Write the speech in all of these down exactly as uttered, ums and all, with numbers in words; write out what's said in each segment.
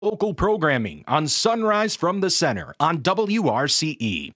Local programming on Sunrise from the Center on W R C E.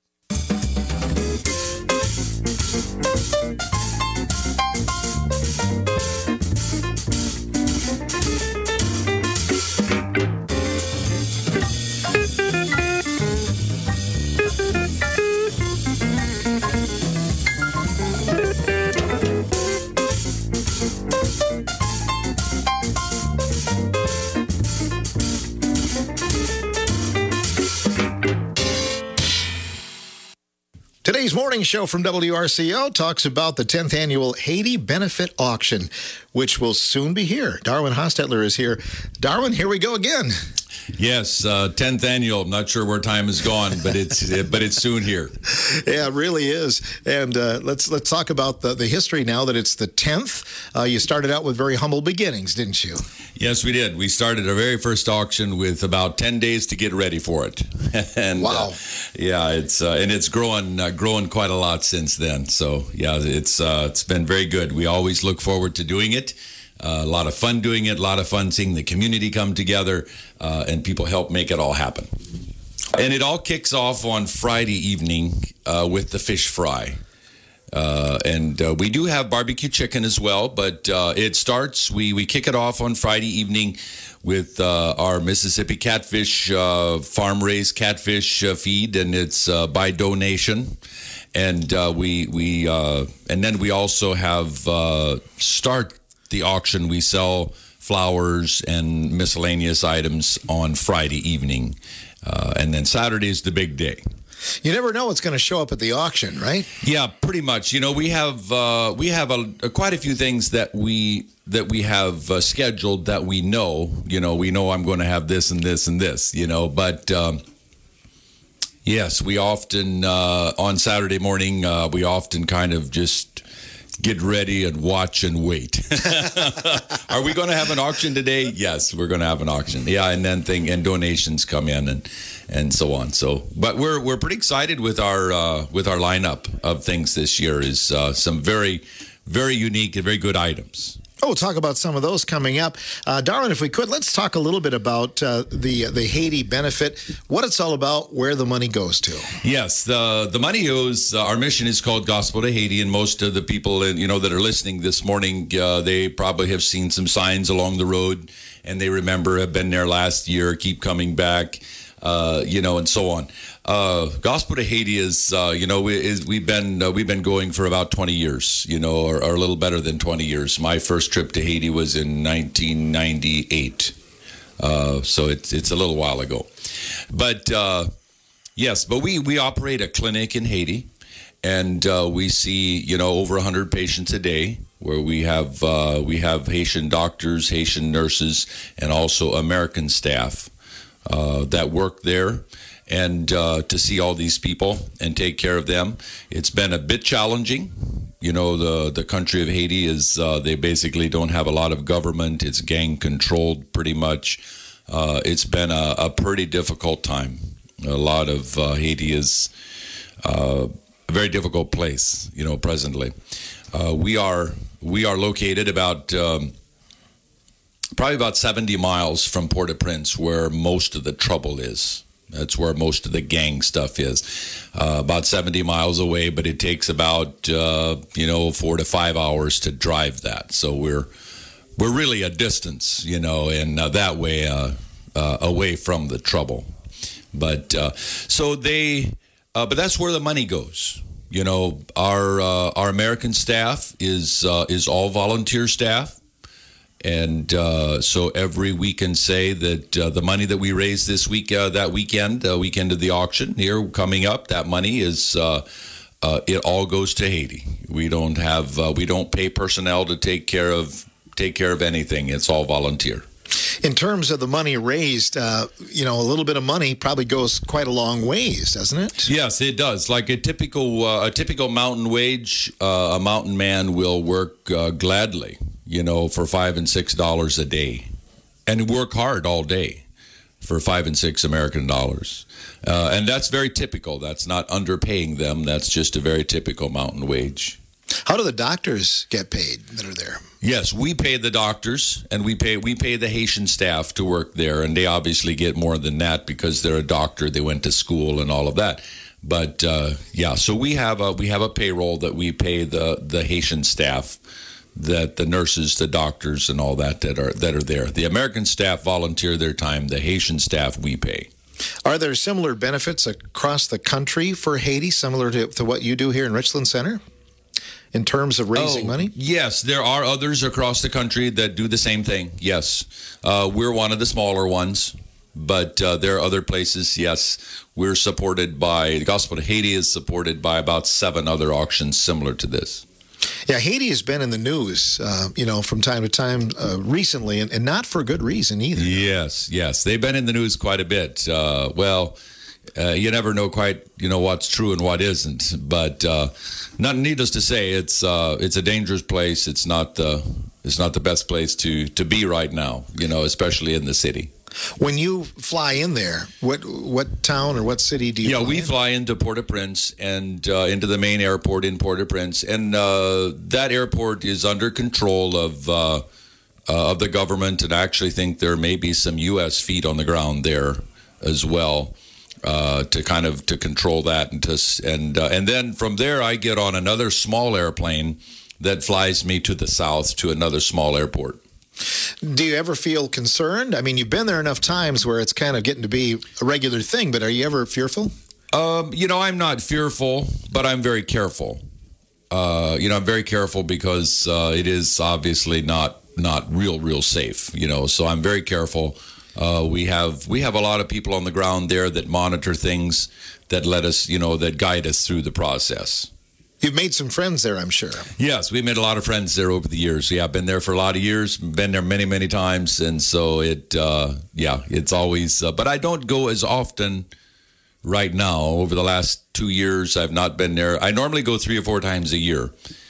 Today's morning show from W R C O talks about the tenth annual Haiti Benefit Auction, which will soon be here. Darwin Hostetler is here. Darwin, here we go again. Yes, uh, tenth annual. I'm not sure where time has gone, but it's but it's soon here. Yeah, it really is. And uh, let's let's talk about the, the history now that it's the tenth. Uh, you started out with very humble beginnings, didn't you? Yes, we did. We started our very first auction with about ten days to get ready for it. and Wow. Uh, yeah, it's uh, and it's growing uh, growing quite a lot since then. So yeah, it's uh, it's been very good. We always look forward to doing it. Uh, a lot of fun doing it, a lot of fun seeing the community come together, uh, and people help make it all happen. And it all kicks off on Friday evening uh, with the fish fry. Uh, and uh, we do have barbecue chicken as well, but uh, it starts, we, we kick it off on Friday evening with uh, our Mississippi catfish, uh, farm-raised catfish uh, feed, and it's uh, by donation. And uh, we we uh, and then we also have uh, start the auction. We sell flowers and miscellaneous items on Friday evening. Uh, and then Saturday is the big day. You never know what's going to show up at the auction, right? Yeah, pretty much. You know, we have uh, we have a, a, quite a few things that we that we have uh, scheduled that we know. You know, we know I'm going to have this and this and this. You know, but um, yes, we often uh, on Saturday morning uh, we often kind of just get ready and watch and wait. Are we going to have an auction today? Yes, we're going to have an auction. Yeah, and then thing and donations come in and and so on. So, but we're we're pretty excited with our uh, with our lineup of things this year. Is uh, some very very unique and very good items. Oh, we'll talk about some of those coming up. Uh, Darwin, if we could, let's talk a little bit about uh, the the Haiti benefit, what it's all about, where the money goes to. Yes, the the money goes, uh, our mission is called Gospel to Haiti, and most of the people in, you know that are listening this morning, uh, they probably have seen some signs along the road, and they remember, have been there last year, keep coming back, uh, you know, and so on. Uh, Gospel to Haiti is, uh, you know, we, is, we've been uh, we've been going for about twenty years, you know, or, or a little better than twenty years. My first trip to Haiti was in nineteen ninety-eight, uh, so it's it's a little while ago. But uh, yes, but we we operate a clinic in Haiti, and uh, we see, you know, over one hundred patients a day, where we have uh, we have Haitian doctors, Haitian nurses, and also American staff uh, that work there. And uh, to see all these people and take care of them, it's been a bit challenging. You know, the, the country of Haiti is, uh, they basically don't have a lot of government. It's gang controlled pretty much. Uh, it's been a, a pretty difficult time. A lot of uh, Haiti is uh, a very difficult place, you know, presently. Uh, we are we are located about um, probably about seventy miles from Port-au-Prince, where most of the trouble is. That's where most of the gang stuff is. Uh, about seventy miles away, but it takes about uh, you know four to five hours to drive that. So we're we're really a distance, you know, and uh, that way uh, uh, away from the trouble. But uh, so they, uh, but that's where the money goes. You know, our uh, our American staff is uh, is all volunteer staff. And uh, so every week can say that uh, the money that we raise this week, uh, that weekend, uh, weekend of the auction here coming up, that money is, uh, uh, it all goes to Haiti. We don't have, uh, we don't pay personnel to take care of, take care of anything. It's all volunteer. In terms of the money raised, uh, you know, a little bit of money probably goes quite a long ways, doesn't it? Yes, it does. Like a typical, uh, a typical mountain wage, uh, a mountain man will work uh, gladly, you know, for five and six dollars a day, and work hard all day for five and six American dollars. Uh, and that's very typical. That's not underpaying them. That's just a very typical mountain wage. How do the doctors get paid that are there? Yes, we pay the doctors, and we pay we pay the Haitian staff to work there, and they obviously get more than that because they're a doctor, they went to school, and all of that. But uh, yeah, so we have a we have a payroll that we pay the the Haitian staff, that the nurses, the doctors, and all that that are that are there. The American staff volunteer their time. The Haitian staff we pay. Are there similar benefits across the country for Haiti, similar to, to what you do here in Richland Center, in terms of raising oh, money? Yes, there are others across the country that do the same thing. Yes, uh, we're one of the smaller ones, but uh, there are other places. Yes, we're supported by the Gospel of Haiti is supported by about seven other auctions similar to this. Yeah, Haiti has been in the news, uh, you know, from time to time uh, recently, and, and not for good reason either. Yes, yes, they've been in the news quite a bit. Uh, well. Uh, you never know quite, you know, what's true and what isn't. But uh, not needless to say, it's uh, it's a dangerous place. It's not the it's not the best place to, to be right now, you know, especially in the city. When you fly in there, what what town or what city do you? Yeah, fly we in? fly into Port-au-Prince and uh, into the main airport in Port-au-Prince, and uh, that airport is under control of uh, uh, of the government. And I actually think there may be some U S feet on the ground there as well. Uh, to kind of to control that and to and uh, and then from there I get on another small airplane that flies me to the south to another small airport. Do you ever feel concerned? I mean, you've been there enough times where it's kind of getting to be a regular thing, but are you ever fearful? Um, you know, I'm not fearful, but I'm very careful. Uh, you know, I'm very careful because uh, it is obviously not not real real safe. You know, so I'm very careful. Uh, we have we have a lot of people on the ground there that monitor things, that let us, you know, that guide us through the process. You've made some friends there, I'm sure. Yes, we made a lot of friends there over the years. Yeah, I've been there for a lot of years, been there many, many times. And so it, uh, yeah, it's always, uh, but I don't go as often right now. Over the last two years, I've not been there. I normally go three or four times a year.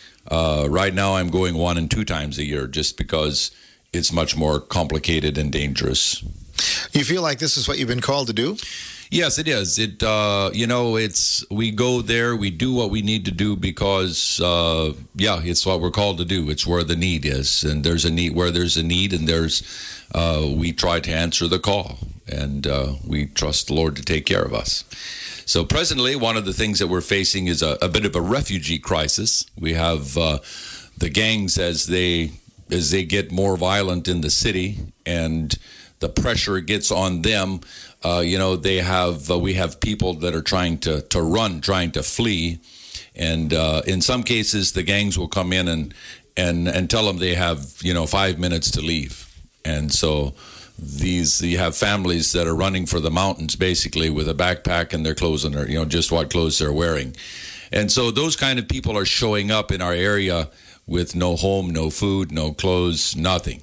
Uh, right now, I'm going one and two times a year just because it's much more complicated and dangerous. You feel like this is what you've been called to do? Yes, it is. It, uh, you know, it's, we go there, we do what we need to do because, uh, yeah, it's what we're called to do. It's where the need is. And there's a need, where there's a need and there's, uh, we try to answer the call and, uh, we trust the Lord to take care of us. So presently, one of the things that we're facing is a, a bit of a refugee crisis. We have, uh, the gangs as they, as they get more violent in the city and the pressure gets on them. Uh, you know, they have uh, we have people that are trying to, to run, trying to flee. And uh, in some cases, the gangs will come in and, and, and tell them they have, you know, five minutes to leave. And so these you have families that are running for the mountains, basically, with a backpack and their clothes on their, you know, just what clothes they're wearing. And so those kind of people are showing up in our area with no home, no food, no clothes, nothing.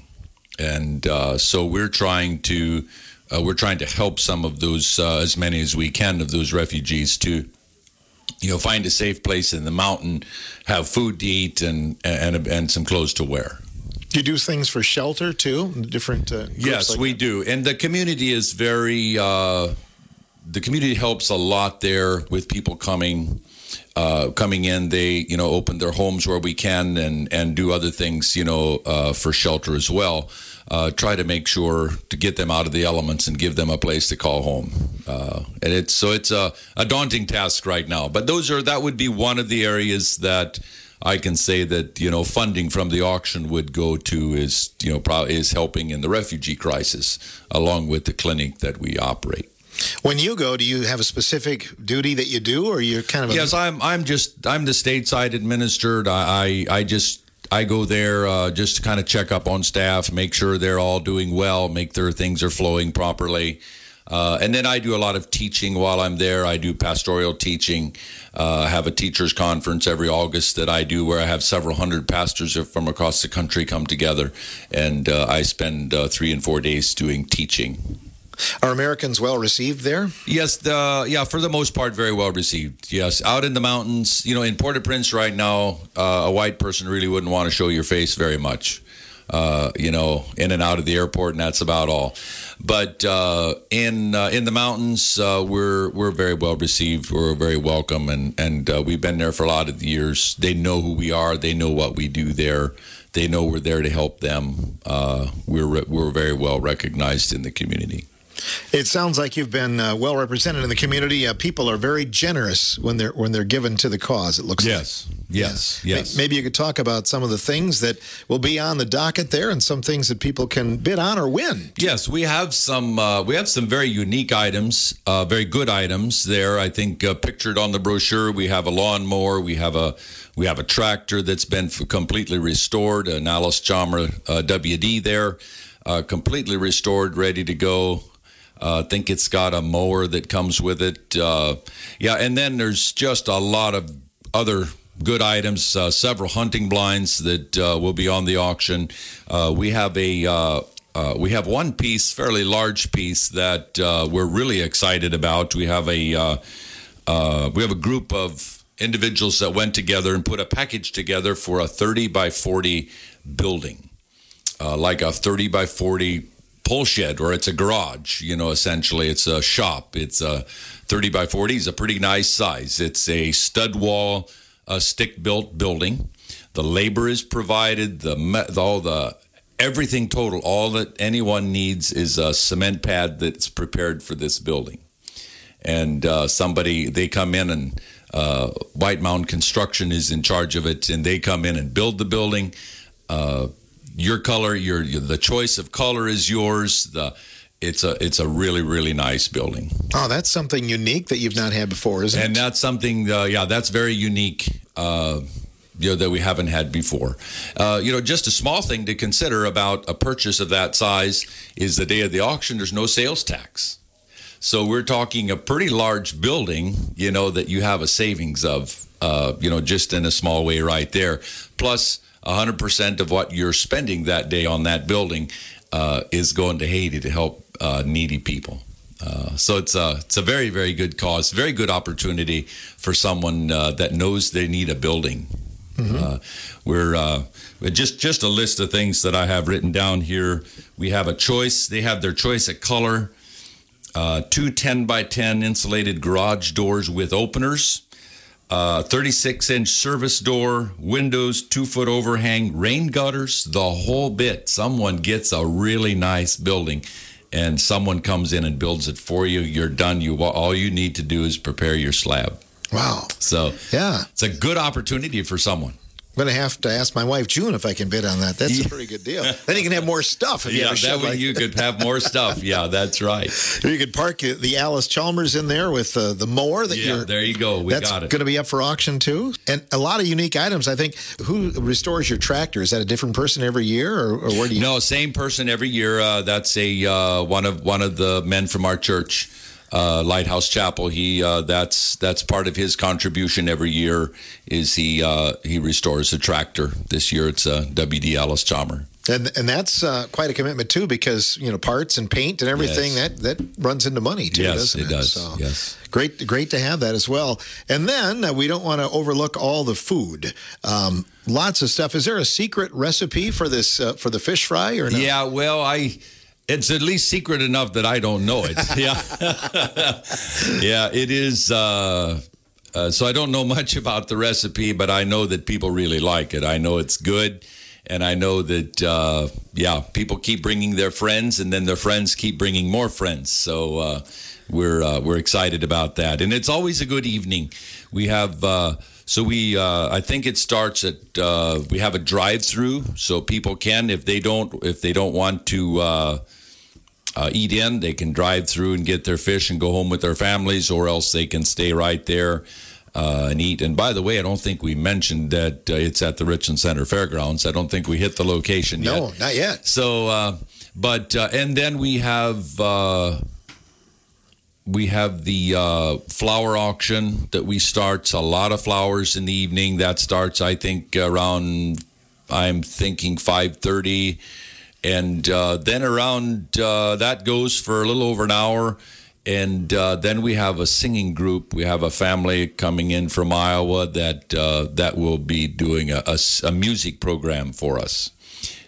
And uh, so we're trying to uh, we're trying to help some of those, uh, as many as we can, of those refugees to, you know, find a safe place in the mountain, have food to eat, and and and some clothes to wear. You do things for shelter too, different. Uh, yes, like we that? do, and the community is very. Uh, the community helps a lot there with people coming. Uh, coming in, they, you know, open their homes where we can and, and do other things, you know, uh, for shelter as well. Uh, try to make sure to get them out of the elements and give them a place to call home. Uh, and it's so it's a, a daunting task right now. But those are that would be one of the areas that I can say that, you know, funding from the auction would go to is, you know, probably is helping in the refugee crisis along with the clinic that we operate. When you go, do you have a specific duty that you do, or you're kind of a... Yes, I'm. I'm just. I'm the stateside administered. I. I, I just. I go there uh, just to kind of check up on staff, make sure they're all doing well, make their things are flowing properly, uh, and then I do a lot of teaching while I'm there. I do pastoral teaching. Uh, I have a teachers conference every August that I do, where I have several hundred pastors from across the country come together, and uh, I spend uh, three and four days doing teaching. Are Americans well received there? Yes, the, yeah, for the most part, very well received. Yes, out in the mountains, you know, in Port-au-Prince right now, uh, a white person really wouldn't want to show your face very much, uh, you know, in and out of the airport, and that's about all. but uh, in uh, in the mountains, uh, we're we're very well received. We're very welcome, and and uh, we've been there for a lot of years. They know who we are. They know what we do there. They know we're there to help them. Uh, we're we're very well recognized in the community. It sounds like you've been uh, well represented in the community. Uh, people are very generous when they're when they're given to the cause. It looks yes, like. yes, yeah. yes. Maybe you could talk about some of the things that will be on the docket there, and some things that people can bid on or win. Yes, we have some. Uh, we have some very unique items, uh, very good items there. I think uh, pictured on the brochure, we have a lawnmower, we have a we have a tractor that's been f- completely restored, an Allis-Chalmers uh, W D there, uh, completely restored, ready to go. Uh, I think it's got a mower that comes with it. Uh, yeah, and then there's just a lot of other good items, uh, several hunting blinds that uh, will be on the auction. Uh, we have a uh, uh, we have one piece, fairly large piece that uh, we're really excited about. We have a uh, uh, we have a group of individuals that went together and put a package together for a thirty by forty building, uh, like a thirty by forty pole shed, or it's a garage, you know, essentially it's a shop. It's a thirty by forty is a pretty nice size. It's a stud wall, a stick built building. The labor is provided, the, the all the everything total, all that anyone needs is a cement pad that's prepared for this building. And uh, somebody, they come in and uh, White Mountain Construction is in charge of it, and they come in and build the building. Uh, Your color, your, your the choice of color is yours. The it's a it's a really really nice building. Oh, that's something unique that you've not had before, isn't and it? And that's something, uh, yeah, that's very unique. Uh, you know, that we haven't had before. Uh, you know, just a small thing to consider about a purchase of that size is the day of the auction. There's no sales tax, so we're talking a pretty large building. You know, that you have a savings of. Uh, you know, just in a small way, right there. Plus, one hundred percent of what you're spending that day on that building uh, is going to Haiti to help uh, needy people. Uh, so it's a, it's a very, very good cause, very good opportunity for someone uh, that knows they need a building. Mm-hmm. Uh, we're uh, just, just a list of things that I have written down here. We have a choice. They have their choice of color. Uh, two ten by ten insulated garage doors with openers. Uh, thirty-six inch service door, windows, two-foot overhang, rain gutters, the whole bit. Someone gets a really nice building, and someone comes in and builds it for you. You're done. You all you need to do is prepare your slab. Wow. So yeah, it's a good opportunity for someone. I'm going to have to ask my wife, June, if I can bid on that. That's yeah. a pretty good deal. Then you can have more stuff. If yeah, you have a that way like you could have more stuff. Yeah, that's right. You could park the Allis-Chalmers in there with uh, the mower. That yeah, you're, there you go. We that's got it. Going to be up for auction, too. And a lot of unique items. I think, who restores your tractor? Is that a different person every year, or, or where do you... No, same person every year. Uh, that's a uh, one of one of the men from our church. Uh, Lighthouse Chapel. He uh, that's that's part of his contribution every year. Is he uh, he restores a tractor? This year it's a W D Allis-Chalmers. And and that's uh, quite a commitment too, because you know parts and paint and everything yes. that, that runs into money too. Yes, doesn't it, it does. So yes, great great to have that as well. And then uh, we don't want to overlook all the food. Um, lots of stuff. Is there a secret recipe for this uh, for the fish fry or no? Yeah, well, I. It's at least secret enough that I don't know it. Yeah, yeah, it is. Uh, uh, so I don't know much about the recipe, but I know that people really like it. I know it's good, and I know that uh, yeah, people keep bringing their friends, and then their friends keep bringing more friends. So uh, we're uh, we're excited about that, and it's always a good evening. We have. Uh, So we, uh, I think it starts at. Uh, we have a drive-through, so people can, if they don't, if they don't want to uh, uh, eat in, they can drive through and get their fish and go home with their families, or else they can stay right there uh, and eat. And by the way, I don't think we mentioned that uh, it's at the Richland Center Fairgrounds. I don't think we hit the location yet. No, not yet. So, uh, but uh, and then we have. Uh, We have the uh, flower auction that we start. A lot of flowers in the evening. That starts, I think, around, I'm thinking five thirty. And uh, then around, uh, that goes for a little over an hour. And uh, then we have a singing group. We have a family coming in from Iowa that uh, that will be doing a, a, a music program for us.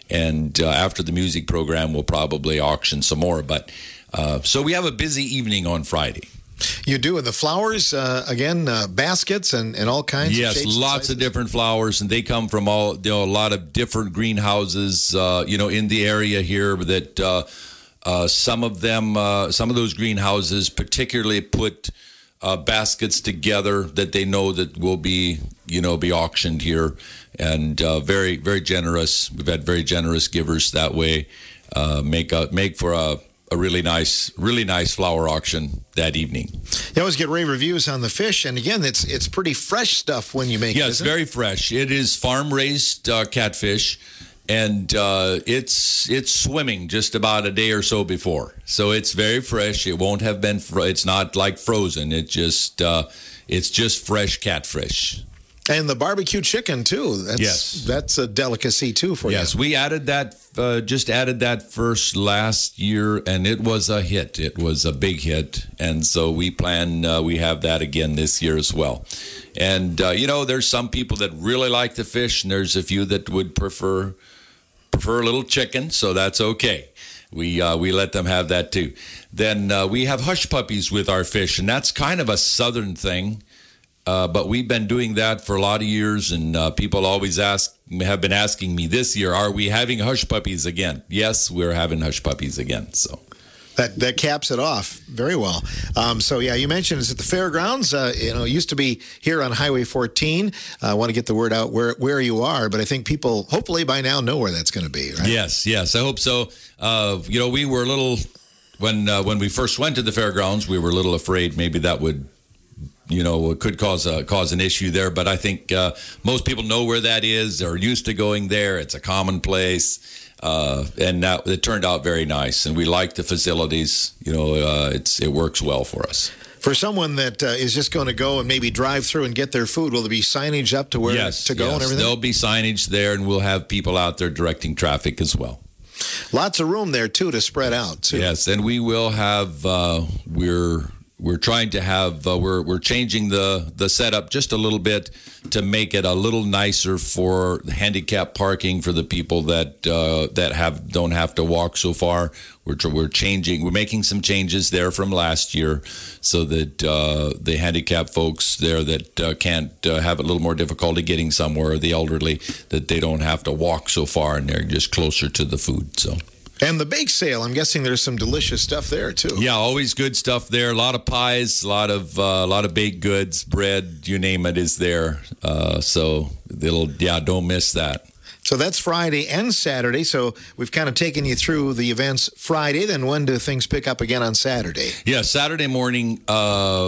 And uh, after the music program, we'll probably auction some more. But uh, so we have a busy evening on Friday. You do, and the flowers, uh, again, uh, baskets and, and all kinds yes, of shapes. Yes, lots of different flowers, and they come from all, you know, a lot of different greenhouses, uh, you know, in the area here that uh, uh, some of them, uh, some of those greenhouses particularly put uh, baskets together that they know that will be, you know, be auctioned here, and uh, very, very generous. We've had very generous givers that way, uh, make a, make for a, a really nice, really nice flower auction that evening. You always get rave reviews on the fish, and again, it's it's pretty fresh stuff when you make yeah, it. Yeah, it's very fresh. It is farm-raised uh, catfish, and uh, it's it's swimming just about a day or so before. So it's very fresh. It won't have been. Fro- it's not like frozen. It just uh, it's just fresh catfish. And the barbecue chicken too. That's, yes, that's a delicacy too for yes, you. Yes, we added that. Uh, just added that first last year, and it was a hit. It was a big hit, and so we plan. Uh, we have that again this year as well. And uh, you know, there's some people that really like the fish, and there's a few that would prefer prefer a little chicken. So that's okay. We uh, we let them have that too. Then uh, we have hush puppies with our fish, and that's kind of a southern thing. Uh, but we've been doing that for a lot of years, and uh, people always ask, have been asking me this year, are we having hush puppies again? Yes, we're having hush puppies again. So that that caps it off very well. Um, so yeah, you mentioned it's at the fairgrounds. Uh, you know, it used to be here on Highway fourteen. I uh, want to get the word out where where you are, but I think people hopefully by now know where that's going to be. Right? Yes, yes, I hope so. Uh, you know, we were a little when uh, when we first went to the fairgrounds, we were a little afraid maybe that would. You know, it could cause a cause an issue there, but I think uh, most people know where that is. They're used to going there. It's a common place, uh, and that, it turned out very nice. And we like the facilities. You know, uh, it's it works well for us. For someone that uh, is just going to go and maybe drive through and get their food, will there be signage up to where yes, to go yes. and everything? There'll be signage there, and we'll have people out there directing traffic as well. Lots of room there too to spread out. Too. Yes, and we will have. Uh, we're. We're trying to have uh, we're we're changing the the setup just a little bit to make it a little nicer for handicap parking for the people that uh, that have don't have to walk so far. We're we're changing we're making some changes there from last year so that uh, the handicap folks there that uh, can't uh, have a little more difficulty getting somewhere, the elderly, that they don't have to walk so far and they're just closer to the food. So. And the bake sale, I'm guessing there's some delicious stuff there too. Yeah, always good stuff there. A lot of pies, a lot of uh, a lot of baked goods, bread, you name it is there. Uh, so it'll yeah, don't miss that. So that's Friday and Saturday. So we've kind of taken you through the events Friday. Then when do things pick up again on Saturday? Yeah, Saturday morning uh,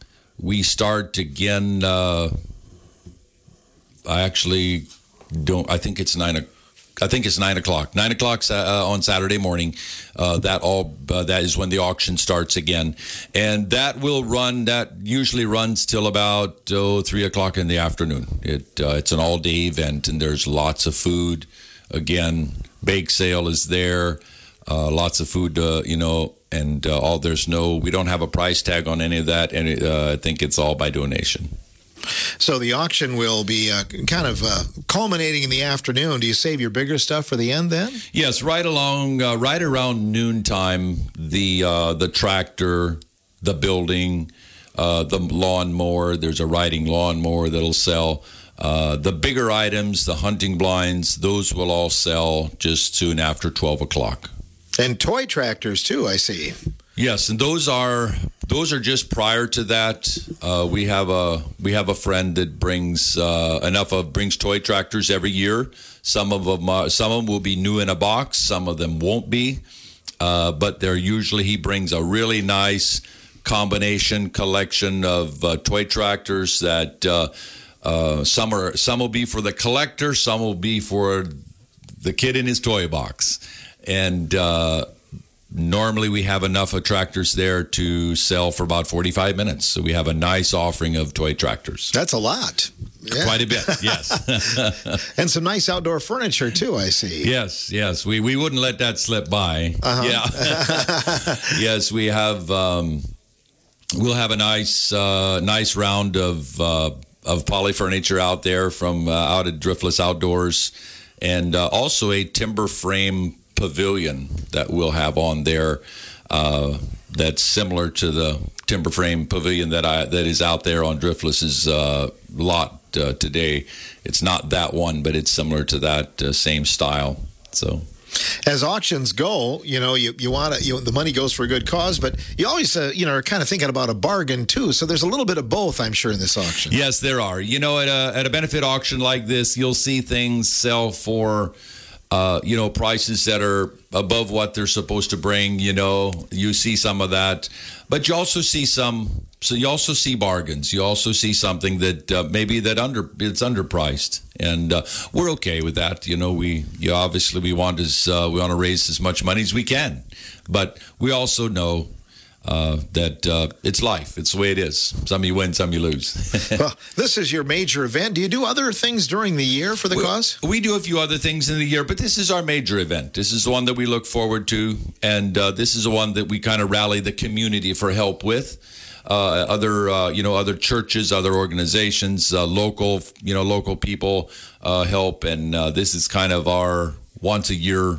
we start again. Uh, I actually don't. I think it's nine o'clock. I think it's nine o'clock. Nine o'clock uh, on Saturday morning. Uh, that all uh, that is when the auction starts again, and that will run. That usually runs till about oh, three o'clock in the afternoon. It uh, it's an all day event, and there's lots of food. Again, bake sale is there. Uh, lots of food, uh, you know, and uh, all there's no. We don't have a price tag on any of that, and it, uh, I think it's all by donation. So the auction will be uh, kind of uh, culminating in the afternoon. Do you save your bigger stuff for the end then? Yes, right along, uh, right around noontime, the uh, the tractor, the building, uh, the lawnmower. There's a riding lawnmower that'll sell. Uh, the bigger items, the hunting blinds, those will all sell just soon after twelve o'clock. And toy tractors too, I see. Yes, and those are those are just prior to that. Uh, we have a we have a friend that brings uh, enough of brings toy tractors every year. Some of them uh, some of them will be new in a box. Some of them won't be, uh, but they're usually he brings a really nice combination collection of uh, toy tractors that uh, uh, some are some will be for the collector, some will be for the kid in his toy box, and. Uh, Normally, we have enough of tractors there to sell for about forty-five minutes. So we have a nice offering of toy tractors. That's a lot. Yeah. Quite a bit, yes. And some nice outdoor furniture, too, I see. Yes, yes. We we wouldn't let that slip by. Uh-huh. Yeah. Yes, we have, um, we'll have a nice uh, nice round of, uh, of poly furniture out there from uh, out at Driftless Outdoors. and uh, also a timber frame pavilion that we'll have on there. Uh, that's similar to the timber frame pavilion that I that is out there on Driftless's uh, lot uh, today. It's not that one, but it's similar to that uh, same style. So, as auctions go, you know, you, you want to, you, the money goes for a good cause, but you always, uh, you know, are kind of thinking about a bargain too. So there's a little bit of both, I'm sure, in this auction. Yes, there are. You know, at a at a benefit auction like this, you'll see things sell for, uh, you know, prices that are above what they're supposed to bring. You know, you see some of that, but you also see some. So you also see bargains. You also see something that uh, maybe that under it's underpriced, and uh, we're okay with that. You know, we you obviously we want as uh, we want to raise as much money as we can, but we also know uh, that uh, it's life. It's the way it is. Some you win, some you lose. Well, this is your major event. Do you do other things during the year for the we, cause? We do a few other things in the year, but this is our major event. This is the one that we look forward to, and uh, this is the one that we kind of rally the community for help with. Uh, other, uh, you know, other churches, other organizations, uh, local, you know, local people uh, help, and uh, this is kind of our once a year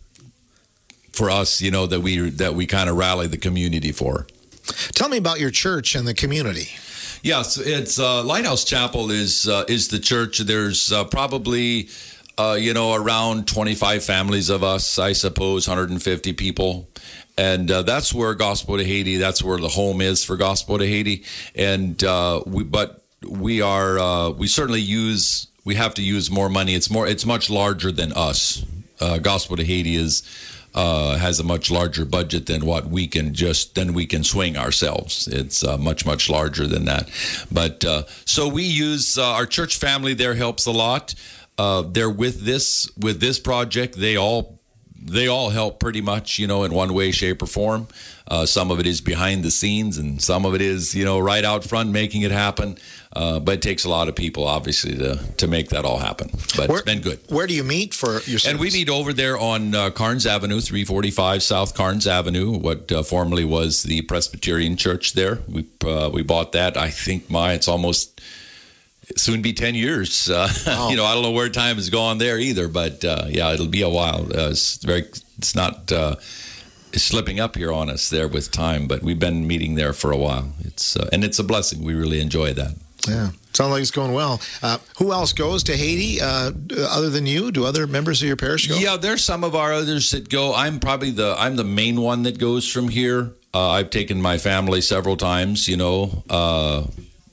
for us, you know, that we that we kind of rally the community for. Tell me about your church and the community. Yes, it's uh, Lighthouse Chapel is uh, is the church. There's uh, probably uh, you know around twenty-five families of us, I suppose, one hundred fifty people. And uh, that's where Gospel to Haiti, that's where the home is for Gospel to Haiti. And uh, we, but we are, uh, we certainly use, we have to use more money. It's more, it's much larger than us. Uh, Gospel to Haiti is, uh, has a much larger budget than what we can just, than we can swing ourselves. It's uh, much, much larger than that. But uh, so we use, uh, our church family there helps a lot. Uh, they're with this, with this project, they all They all help pretty much, you know, in one way, shape, or form. Uh, some of it is behind the scenes, and some of it is, you know, right out front making it happen. Uh, but it takes a lot of people, obviously, to to make that all happen. But where, it's been good. Where do you meet for your service? And we meet over there on uh, Carnes Avenue, three forty-five South Carnes Avenue, what uh, formerly was the Presbyterian Church there. We uh, we bought that. I think my it's almost soon be ten years. Uh, wow. You know, I don't know where time has gone there either, but uh, yeah, it'll be a while. Uh, it's very, it's not uh, it's slipping up here on us there with time, but we've been meeting there for a while. It's uh, and it's a blessing. We really enjoy that. Yeah, sounds like it's going well. Uh, who else goes to Haiti uh, other than you? Do other members of your parish go? Yeah, there's some of our others that go. I'm probably the I'm the main one that goes from here. Uh, I've taken my family several times. You know. Uh,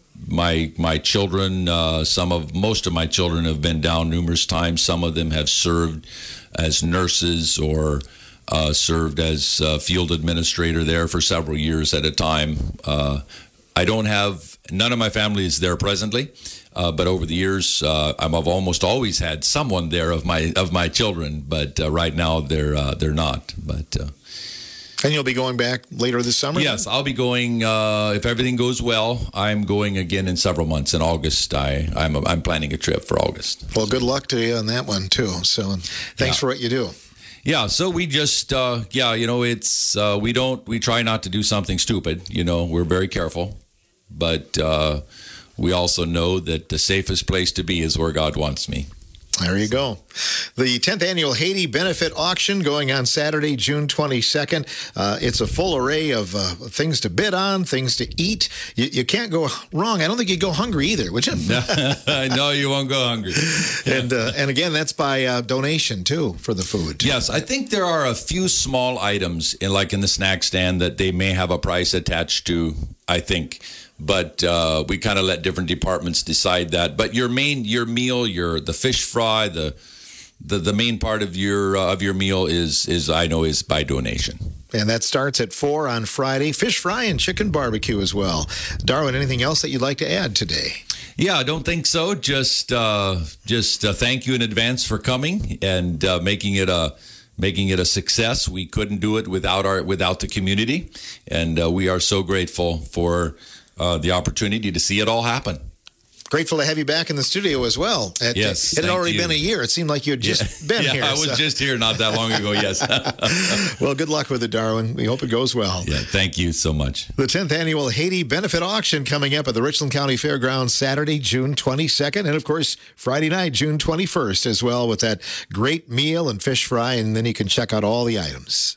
My my children, uh, some of most of my children have been down numerous times. Some of them have served as nurses or uh, served as uh, field administrator there for several years at a time. Uh, I don't have none of my family is there presently, uh, but over the years, uh, I'm, I've almost always had someone there of my of my children. But uh, right now, they're uh, they're not. But. Uh, And you'll be going back later this summer? Yes, I'll be going, uh, if everything goes well, I'm going again in several months. In August, I, I'm I'm planning a trip for August. Well, good luck to you on that one, too. So thanks yeah. for what you do. Yeah, so we just, uh, yeah, you know, it's, uh, we don't, we try not to do something stupid. You know, we're very careful. But uh, we also know that the safest place to be is where God wants me. There you go. The tenth Annual Haiti Benefit Auction going on Saturday, June twenty-second. Uh, it's a full array of uh, things to bid on, things to eat. You, you can't go wrong. I don't think you'd go hungry either, would you? No, you won't go hungry. And uh, and again, that's by uh, donation, too, for the food. Yes, I think there are a few small items, in, like in the snack stand, that they may have a price attached to, I think. But uh, we kind of let different departments decide that. But your main, your meal, your the fish fry, the the, the main part of your uh, of your meal is is I know is by donation. And that starts at four on Friday. Fish fry and chicken barbecue as well. Darwin, anything else that you'd like to add today? Yeah, I don't think so. Just uh, just uh, thank you in advance for coming and uh, making it a. making it a success. We couldn't do it without our without the community, and uh, we are so grateful for uh, the opportunity to see it all happen. Grateful to have you back in the studio as well. It, Yes, It had thank already you. been a year. It seemed like you had just Yeah. been yeah, here. I was so- just here not that long ago, yes. Well, good luck with it, Darwin. We hope it goes well. Yeah, thank you so much. The tenth Annual Haiti Benefit Auction coming up at the Richland County Fairgrounds Saturday, June twenty-second. And, of course, Friday night, June twenty-first as well, with that great meal and fish fry. And then you can check out all the items.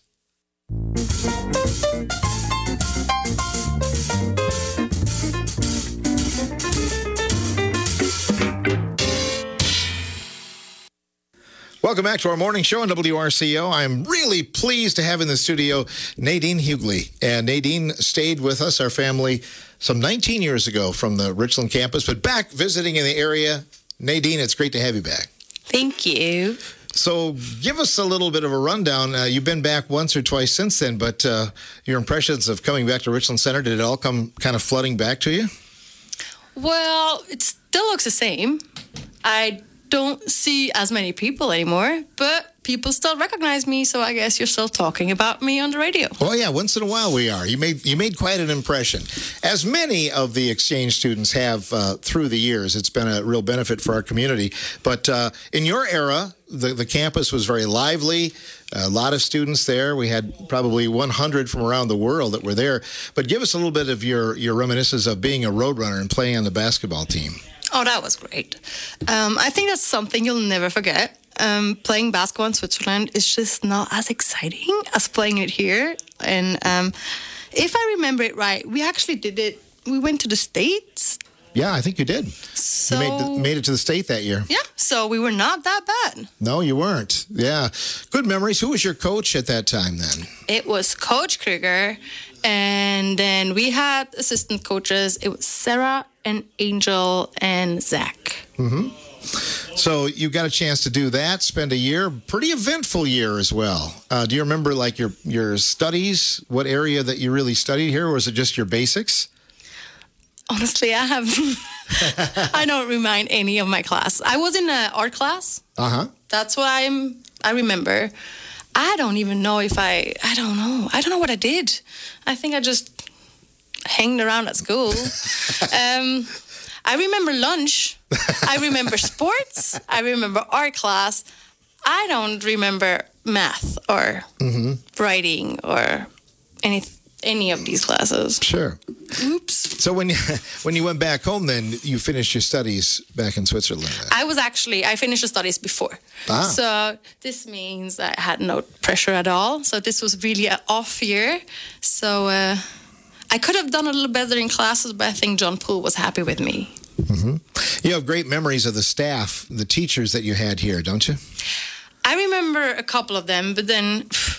Welcome back to our morning show on W R C O. I'm really pleased to have in the studio Nadine Hughley. And Nadine stayed with us, our family, some nineteen years ago from the Richland campus, but back visiting in the area. Nadine, it's great to have you back. Thank you. So give us a little bit of a rundown. Uh, you've been back once or twice since then, but uh, your impressions of coming back to Richland Center, did it all come kind of flooding back to you? Well, it still looks the same. I don't see as many people anymore, but people still recognize me, so I guess you're still talking about me on the radio. Oh yeah, once in a while we are. You made you made quite an impression, as many of the exchange students have uh, through the years. It's been a real benefit for our community. But uh, in your era, the the campus was very lively. A lot of students there. We had probably one hundred from around the world that were there. But give us a little bit of your your reminiscences of being a Roadrunner and playing on the basketball team. Oh, that was great. Um, I think that's something you'll never forget. Um, playing basketball in Switzerland is just not as exciting as playing it here. And um, if I remember it right, we actually did it. We went to the States. Yeah, I think you did. So, You made, the, made it to the state that year. yeah, so we were not that bad. No, you weren't. Yeah. Good memories. Who was your coach at that time then? It was Coach Krieger, and then we had assistant coaches. It was Sarah and Angel and Zach. So you got a chance to do that, spend a year, pretty eventful year as well. Uh, do you remember like your, your studies, what area that you really studied here, or was it just your basics? Honestly, I have. I don't remind any of my class. I was in an art class. Uh-huh. That's what I'm. I remember. I don't even know if I. I don't know. I don't know what I did. I think I just hanged around at school. um, I remember lunch. I remember sports. I remember art class. I don't remember math or Mm-hmm. writing or any any of these classes. Sure. Oops. So when you, when you went back home then, you finished your studies back in Switzerland? then? I was actually, I finished the studies before. Ah. So this means I had no pressure at all. So this was really an off year. So uh, I could have done a little better in classes, but I think John Poole was happy with me. You have great memories of the staff, the teachers that you had here, don't you? I remember a couple of them, but then pff,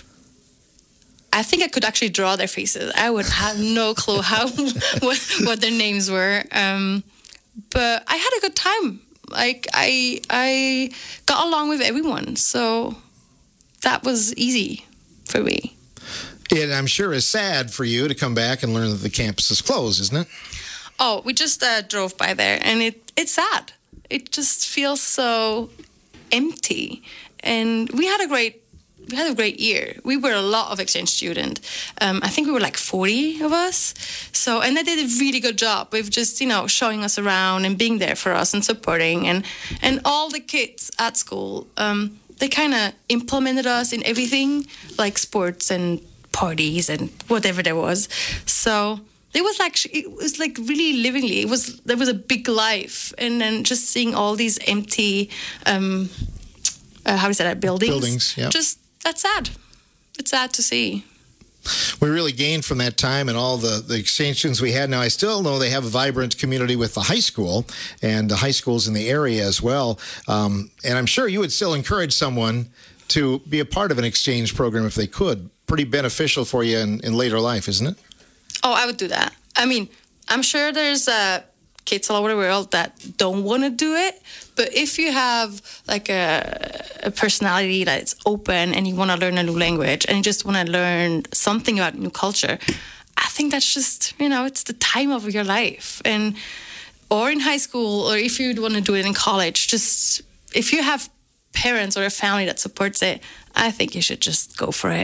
I think I could actually draw their faces. I would have no clue how what, what their names were. Um, but I had a good time. Like I I got along with everyone, so that was easy for me. And I'm sure it's sad for you to come back and learn that the campus is closed, isn't it? Oh, we just uh, drove by there, and it it's sad. It just feels so empty. And we had a great we had a great year. We were a lot of exchange students. Um, I think we were like forty of us. So, and they did a really good job with just, you know, showing us around and being there for us and supporting. And, and all the kids at school, um, they kind of implemented us in everything, like sports and parties and whatever there was. So it was like, it was like really livingly. It was, there was a big life. And then just seeing all these empty, um, uh, how do you say that, buildings? Buildings, yeah. Just, that's sad. It's sad to see. We really gained from that time and all the, the exchange students we had. Now, I still know they have a vibrant community with the high school and the high schools in the area as well. Um, and I'm sure you would still encourage someone to be a part of an exchange program if they could. Pretty beneficial for you in, in later life, isn't it? Oh, I would do that. I mean, I'm sure there's uh, kids all over the world that don't want to do it. But if you have like a, a personality that's open and you want to learn a new language and you just want to learn something about new culture, I think that's just, you know, it's the time of your life. And or in high school, or if you want to do it in college, just if you have parents or a family that supports it, I think you should just go for it.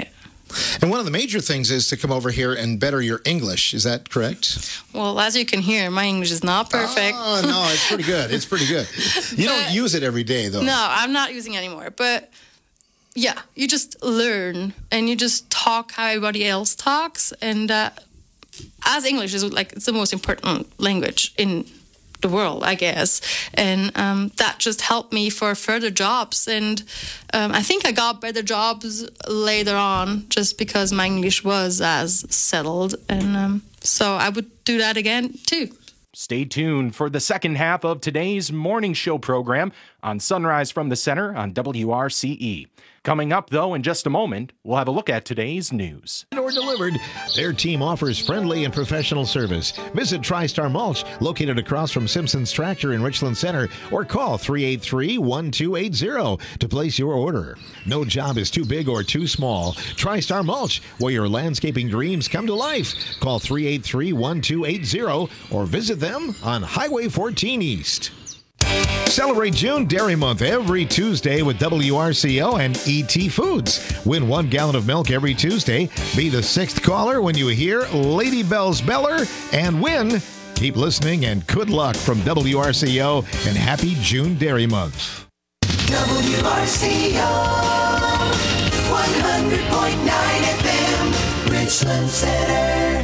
And one of the major things is to come over here and better your English. Is that correct? Well, as you can hear, my English is not perfect. Oh, no, it's pretty good. It's pretty good. You But- don't use it every day, though. No, I'm not using it anymore. But yeah, you just learn and you just talk how everybody else talks. And uh, as English is like it's the most important language in the world, I guess. And um, that just helped me for further jobs. And um, I think I got better jobs later on just because my English was as settled. And um, so I would do that again too. Stay tuned for the second half of today's morning show program on Sunrise from the Center on W R C E. Coming up, though, in just a moment, we'll have a look at today's news. Or delivered, their team offers friendly and professional service. Visit TriStar Mulch, located across from Simpson's Tractor in Richland Center, or call three eight three, one two eight zero to place your order. No job is too big or too small. TriStar Mulch, where your landscaping dreams come to life. Call three eight three, one two eight zero or visit them on Highway fourteen East. Celebrate June Dairy Month every Tuesday with W R C O and E T Foods. Win one gallon of milk every Tuesday. Be the sixth caller when you hear Lady Bell's Beller and win. Keep listening and good luck from W R C O and happy June Dairy Month. W R C O one hundred point nine F M, Richland Center.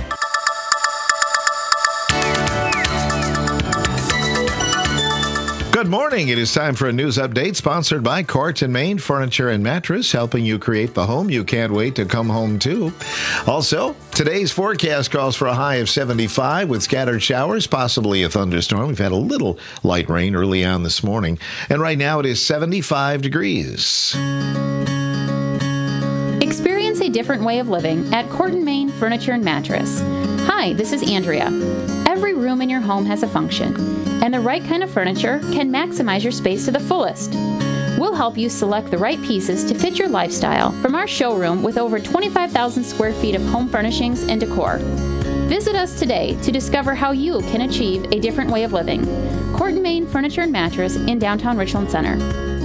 Good morning. It is time for a news update sponsored by Court and Main Furniture and Mattress, helping you create the home you can't wait to come home to. Also, today's forecast calls for a high of seventy-five with scattered showers, possibly a thunderstorm. We've had a little light rain early on this morning. And right now it is seventy-five degrees. Experience a different way of living at Court and Main Furniture and Mattress. Hi, this is Andrea. Every room in your home has a function, and the right kind of furniture can maximize your space to the fullest. We'll help you select the right pieces to fit your lifestyle from our showroom with over twenty-five thousand square feet of home furnishings and decor. Visit us today to discover how you can achieve a different way of living. Court and Main Furniture and Mattress in downtown Richland Center.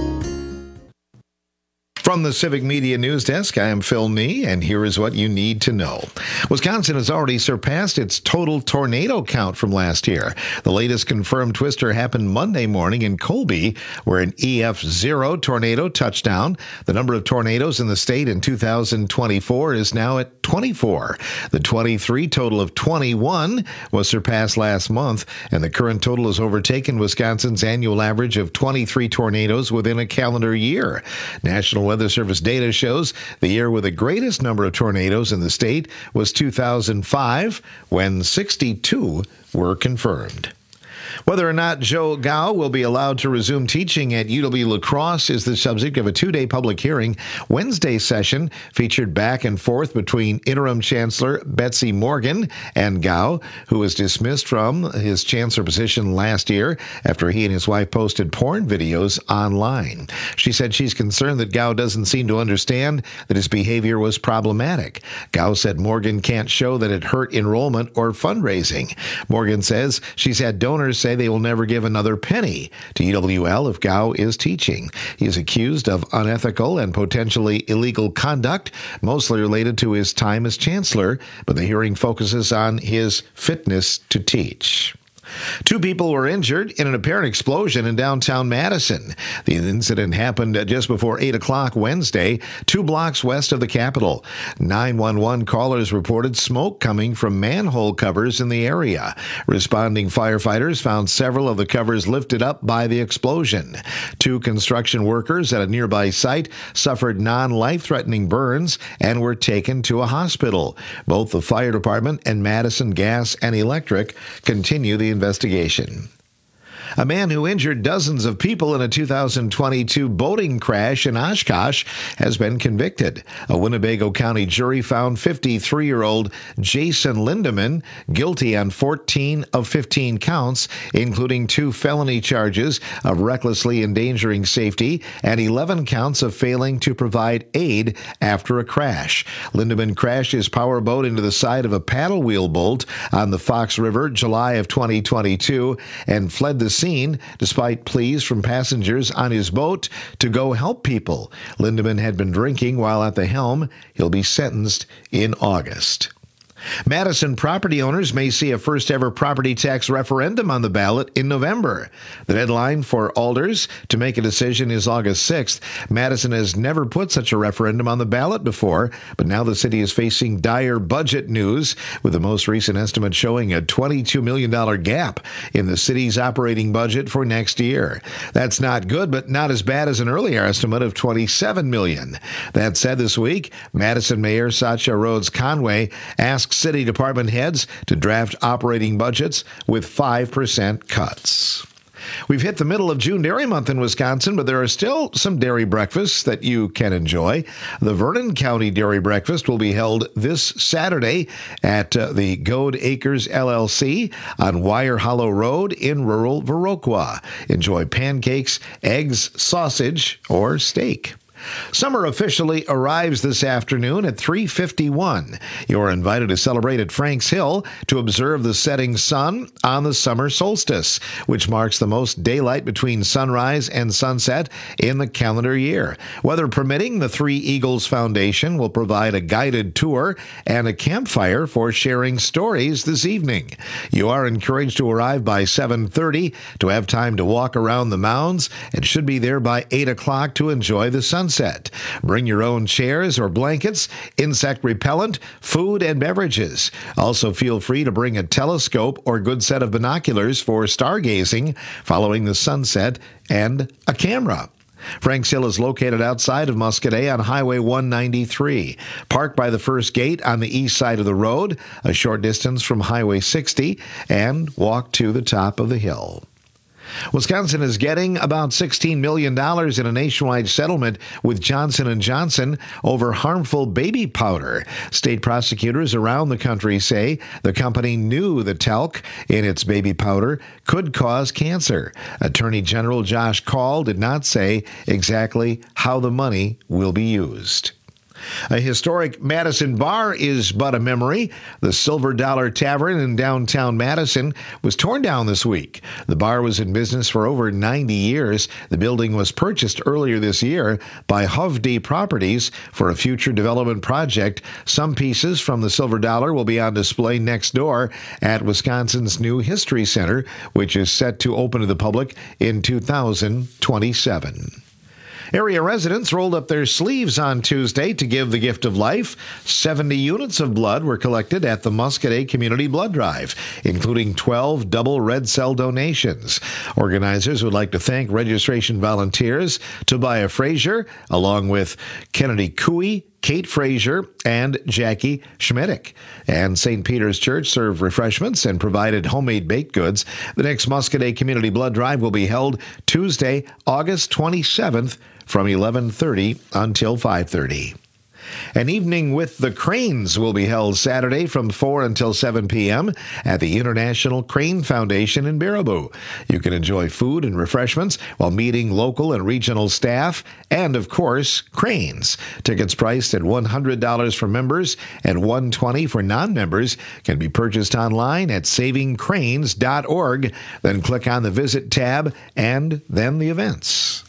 From the Civic Media News Desk, I am Phil Nee, and here is what you need to know. Wisconsin has already surpassed its total tornado count from last year. The latest confirmed twister happened Monday morning in Colby, where an E F zero tornado touched down. The number of tornadoes in the state in two thousand twenty-four is now at twenty-four. The twenty-three total of twenty-one was surpassed last month, and the current total has overtaken Wisconsin's annual average of twenty-three tornadoes within a calendar year. National Weather Service data shows the year with the greatest number of tornadoes in the state was two thousand five, when sixty-two were confirmed. Whether or not Joe Gao will be allowed to resume teaching at U W La Crosse is the subject of a two-day public hearing. Wednesday's session featured back and forth between interim Chancellor Betsy Morgan and Gao, who was dismissed from his chancellor position last year after he and his wife posted porn videos online. She said she's concerned that Gao doesn't seem to understand that his behavior was problematic. Gao said Morgan can't show that it hurt enrollment or fundraising. Morgan says she's had donors say they will never give another penny to U W L if Gao is teaching. He is accused of unethical and potentially illegal conduct, mostly related to his time as chancellor, but the hearing focuses on his fitness to teach. Two people were injured in an apparent explosion in downtown Madison. The incident happened just before eight o'clock Wednesday, two blocks west of the Capitol. nine one one callers reported smoke coming from manhole covers in the area. Responding firefighters found several of the covers lifted up by the explosion. Two construction workers at a nearby site suffered non-life-threatening burns and were taken to a hospital. Both the fire department and Madison Gas and Electric continue the investigation. A man who injured dozens of people in a two thousand twenty-two boating crash in Oshkosh has been convicted. A Winnebago County jury found fifty-three-year-old Jason Lindeman guilty on fourteen of fifteen counts, including two felony charges of recklessly endangering safety and eleven counts of failing to provide aid after a crash. Lindeman crashed his powerboat into the side of a paddle wheel boat on the Fox River July of twenty twenty-two and fled the scene scene despite pleas from passengers on his boat to go help people. Lindemann had been drinking while at the helm. He'll be sentenced in August. Madison property owners may see a first-ever property tax referendum on the ballot in November. The deadline for alders to make a decision is August sixth. Madison has never put such a referendum on the ballot before, but now the city is facing dire budget news, with the most recent estimate showing a twenty-two million dollars gap in the city's operating budget for next year. That's not good, but not as bad as an earlier estimate of twenty-seven million dollars. That said, this week, Madison Mayor Satya Rhodes Conway asked city department heads to draft operating budgets with five percent cuts. We've hit the middle of June Dairy Month in Wisconsin, but there are still some dairy breakfasts that you can enjoy. The Vernon County Dairy Breakfast will be held this Saturday at uh, the Goad Acres L L C on Wire Hollow Road in rural Viroqua. Enjoy pancakes, eggs, sausage, or steak. Summer officially arrives this afternoon at three fifty-one. You're invited to celebrate at Franks Hill to observe the setting sun on the summer solstice, which marks the most daylight between sunrise and sunset in the calendar year. Weather permitting, the Three Eagles Foundation will provide a guided tour and a campfire for sharing stories this evening. You are encouraged to arrive by seven thirty to have time to walk around the mounds and should be there by eight o'clock to enjoy the sunset. Bring your own chairs or blankets, insect repellent, food, and beverages. Also, feel free to bring a telescope or good set of binoculars for stargazing following the sunset and a camera. Franks Hill is located outside of Muscadet on Highway one ninety-three. Park by the first gate on the east side of the road, a short distance from Highway sixty, and walk to the top of the hill. Wisconsin is getting about sixteen million dollars in a nationwide settlement with Johnson and Johnson over harmful baby powder. State prosecutors around the country say the company knew the talc in its baby powder could cause cancer. Attorney General Josh Kaul did not say exactly how the money will be used. A historic Madison bar is but a memory. The Silver Dollar Tavern in downtown Madison was torn down this week. The bar was in business for over ninety years. The building was purchased earlier this year by Hovde Properties for a future development project. Some pieces from the Silver Dollar will be on display next door at Wisconsin's new History Center, which is set to open to the public in two thousand twenty-seven. Area residents rolled up their sleeves on Tuesday to give the gift of life. seventy units of blood were collected at the Muscadet Community Blood Drive, including twelve double red cell donations. Organizers would like to thank registration volunteers Tobiah Frazier, along with Kennedy Cooey, Kate Frazier, and Jackie Schmidtick. And Saint Peter's Church served refreshments and provided homemade baked goods. The next Muscadet Community Blood Drive will be held Tuesday, August twenty-seventh from eleven thirty until five thirty. An evening with the Cranes will be held Saturday from four until seven p.m. at the International Crane Foundation in Baraboo. You can enjoy food and refreshments while meeting local and regional staff and, of course, cranes. Tickets priced at one hundred dollars for members and one hundred twenty dollars for non-members can be purchased online at saving cranes dot org. Then click on the Visit tab and then the events.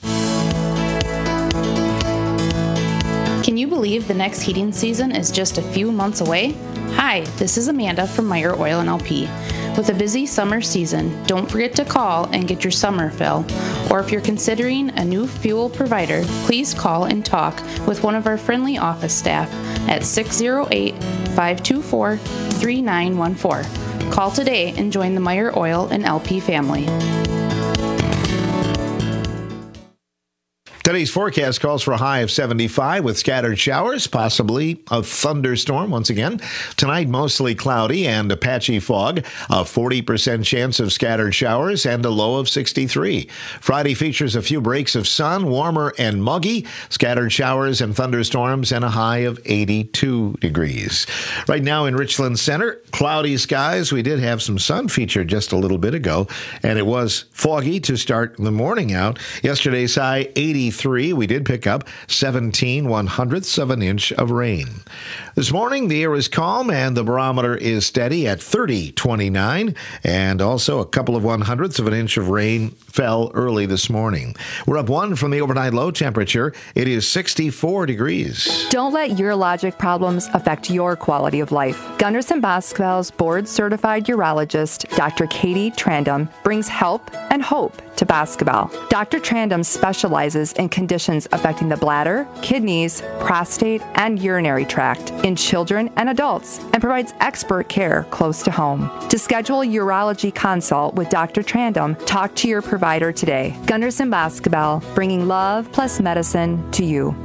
Can you believe the next heating season is just a few months away? Hi, this is Amanda from Meyer Oil and L P. With a busy summer season, don't forget to call and get your summer fill. Or if you're considering a new fuel provider, please call and talk with one of our friendly office staff at six oh eight, five two four, three nine one four. Call today and join the Meyer Oil and L P family. Today's forecast calls for a high of seventy-five with scattered showers, possibly a thunderstorm once again. Tonight, mostly cloudy and a patchy fog, a forty percent chance of scattered showers, and a low of sixty-three. Friday features a few breaks of sun, warmer and muggy, scattered showers and thunderstorms, and a high of eighty-two degrees. Right now in Richland Center, cloudy skies. We did have some sun featured just a little bit ago, and it was foggy to start the morning out. Yesterday's high, eighty-three. thirty-three. We did pick up seventeen one hundredths of an inch of rain. This morning, the air is calm and the barometer is steady at thirty twenty-nine, and also a couple of one hundredths of an inch of rain fell early this morning. We're up one from the overnight low temperature. It is sixty-four degrees. Don't let urologic problems affect your quality of life. Gunderson Boscobel's board-certified urologist, Doctor Katie Trandum, brings help and hope to Boscobel. Doctor Trandum specializes in conditions affecting the bladder, kidneys, prostate, and urinary tract in children and adults, and provides expert care close to home. To schedule a urology consult with Doctor Trandum, talk to your provider today. Gunderson Boscobel, bringing love plus medicine to you.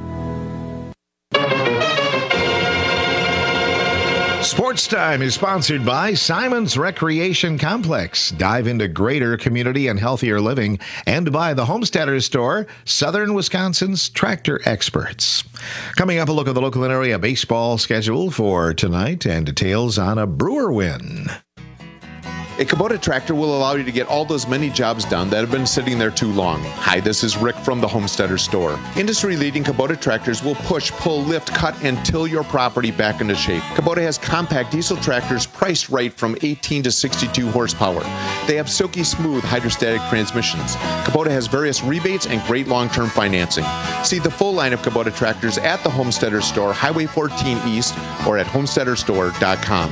Sports Time is sponsored by Simon's Recreation Complex. Dive into greater community and healthier living, and by the Homesteaders Store, Southern Wisconsin's tractor experts. Coming up, a look at the local and area baseball schedule for tonight and details on a Brewer win. A Kubota tractor will allow you to get all those many jobs done that have been sitting there too long. Hi, this is Rick from the Homesteader Store. Industry-leading Kubota tractors will push, pull, lift, cut, and till your property back into shape. Kubota has compact diesel tractors priced right from eighteen to sixty-two horsepower. They have silky smooth hydrostatic transmissions. Kubota has various rebates and great long-term financing. See the full line of Kubota tractors at the Homesteader Store, Highway fourteen East, or at homesteader store dot com.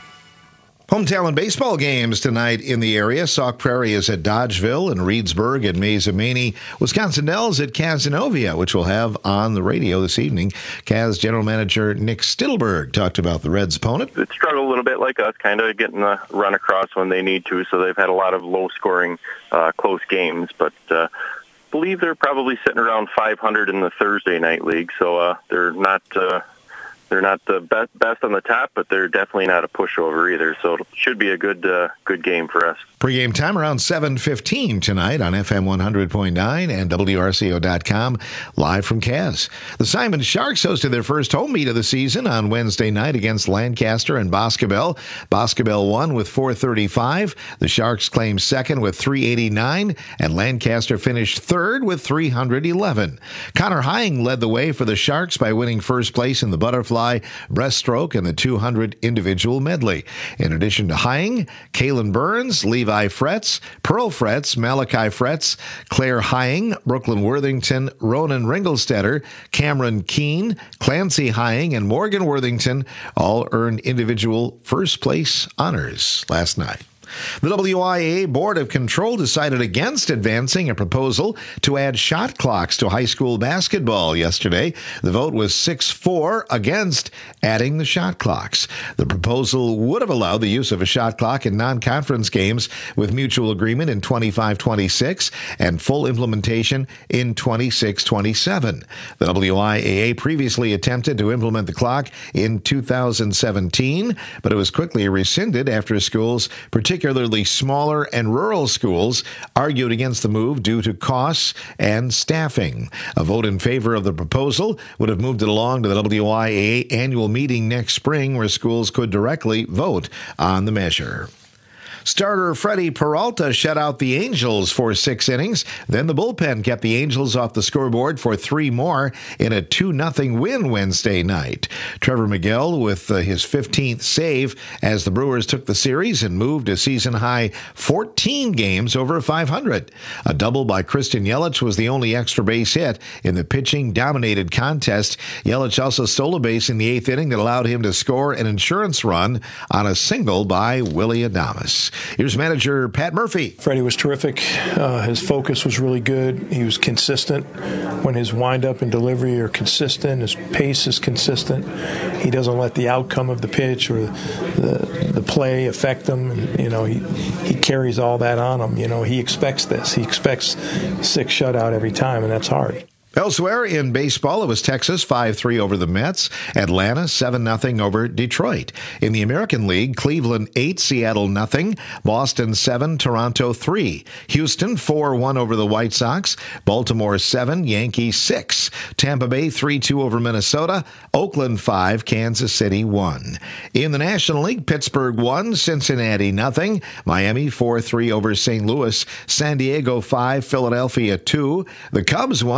Hometown baseball games tonight in the area. Sauk Prairie is at Dodgeville and Reedsburg at Mazamaney. Wisconsin Dells at Cazenovia, which we'll have on the radio this evening. Caz General Manager Nick Stillberg talked about the Reds' opponent. It struggled a little bit like us, kind of getting the run across when they need to, so they've had a lot of low-scoring, uh, close games, but uh, I believe they're probably sitting around five hundred in the Thursday night league, so uh, they're not... Uh, They're not the best, best on the top, but they're definitely not a pushover either. So it should be a good uh, good game for us. Pre-game time around seven fifteen tonight on F M one hundred point nine and W R C O dot com, live from Caz. The Simon Sharks hosted their first home meet of the season on Wednesday night against Lancaster and Boscobel. Boscobel won with four thirty-five. The Sharks claimed second with three eighty-nine, and Lancaster finished third with three eleven. Connor Hying led the way for the Sharks by winning first place in the butterfly, breaststroke, and the two hundred individual medley. In addition to Hying, Kalen Burns, Levi Fretz, Pearl Fretz, Malachi Fretz, Claire Hying, Brooklyn Worthington, Ronan Ringelstetter, Cameron Keene, Clancy Hying, and Morgan Worthington all earned individual first place honors last night. The W I A Board of Control decided against advancing a proposal to add shot clocks to high school basketball yesterday. The vote was six four against adding the shot clocks. The proposal would have allowed the use of a shot clock in non-conference games with mutual agreement in twenty-five twenty-six and full implementation in twenty-six twenty-seven. The W I A A previously attempted to implement the clock in two thousand seventeen, but it was quickly rescinded after schools, particularly Particularly smaller and rural schools, argued against the move due to costs and staffing. A vote in favor of the proposal would have moved it along to the W I A A annual meeting next spring, where schools could directly vote on the measure. Starter Freddie Peralta shut out the Angels for six innings. Then the bullpen kept the Angels off the scoreboard for three more in a two nothing win Wednesday night. Trevor Miguel with uh, his fifteenth save as the Brewers took the series and moved a season-high fourteen games over five hundred. A double by Christian Yelich was the only extra base hit in the pitching-dominated contest. Yelich also stole a base in the eighth inning that allowed him to score an insurance run on a single by Willie Adames. Here's manager Pat Murphy. Freddie was terrific. Uh, his focus was really good. He was consistent. When his windup and delivery are consistent, his pace is consistent. He doesn't let the outcome of the pitch or the the play affect him. And, you know, he he carries all that on him. You know, he expects this. He expects six shutout every time, and that's hard. Elsewhere in baseball, it was Texas five three over the Mets, Atlanta seven nothing over Detroit. In the American League, Cleveland eight, Seattle nothing, Boston seven, Toronto three, Houston four one over the White Sox, Baltimore seven, Yankees six, Tampa Bay three two over Minnesota, Oakland five, Kansas City one. In the National League, Pittsburgh one, Cincinnati nothing, Miami four three over Saint Louis, San Diego five, Philadelphia two, the Cubs won over San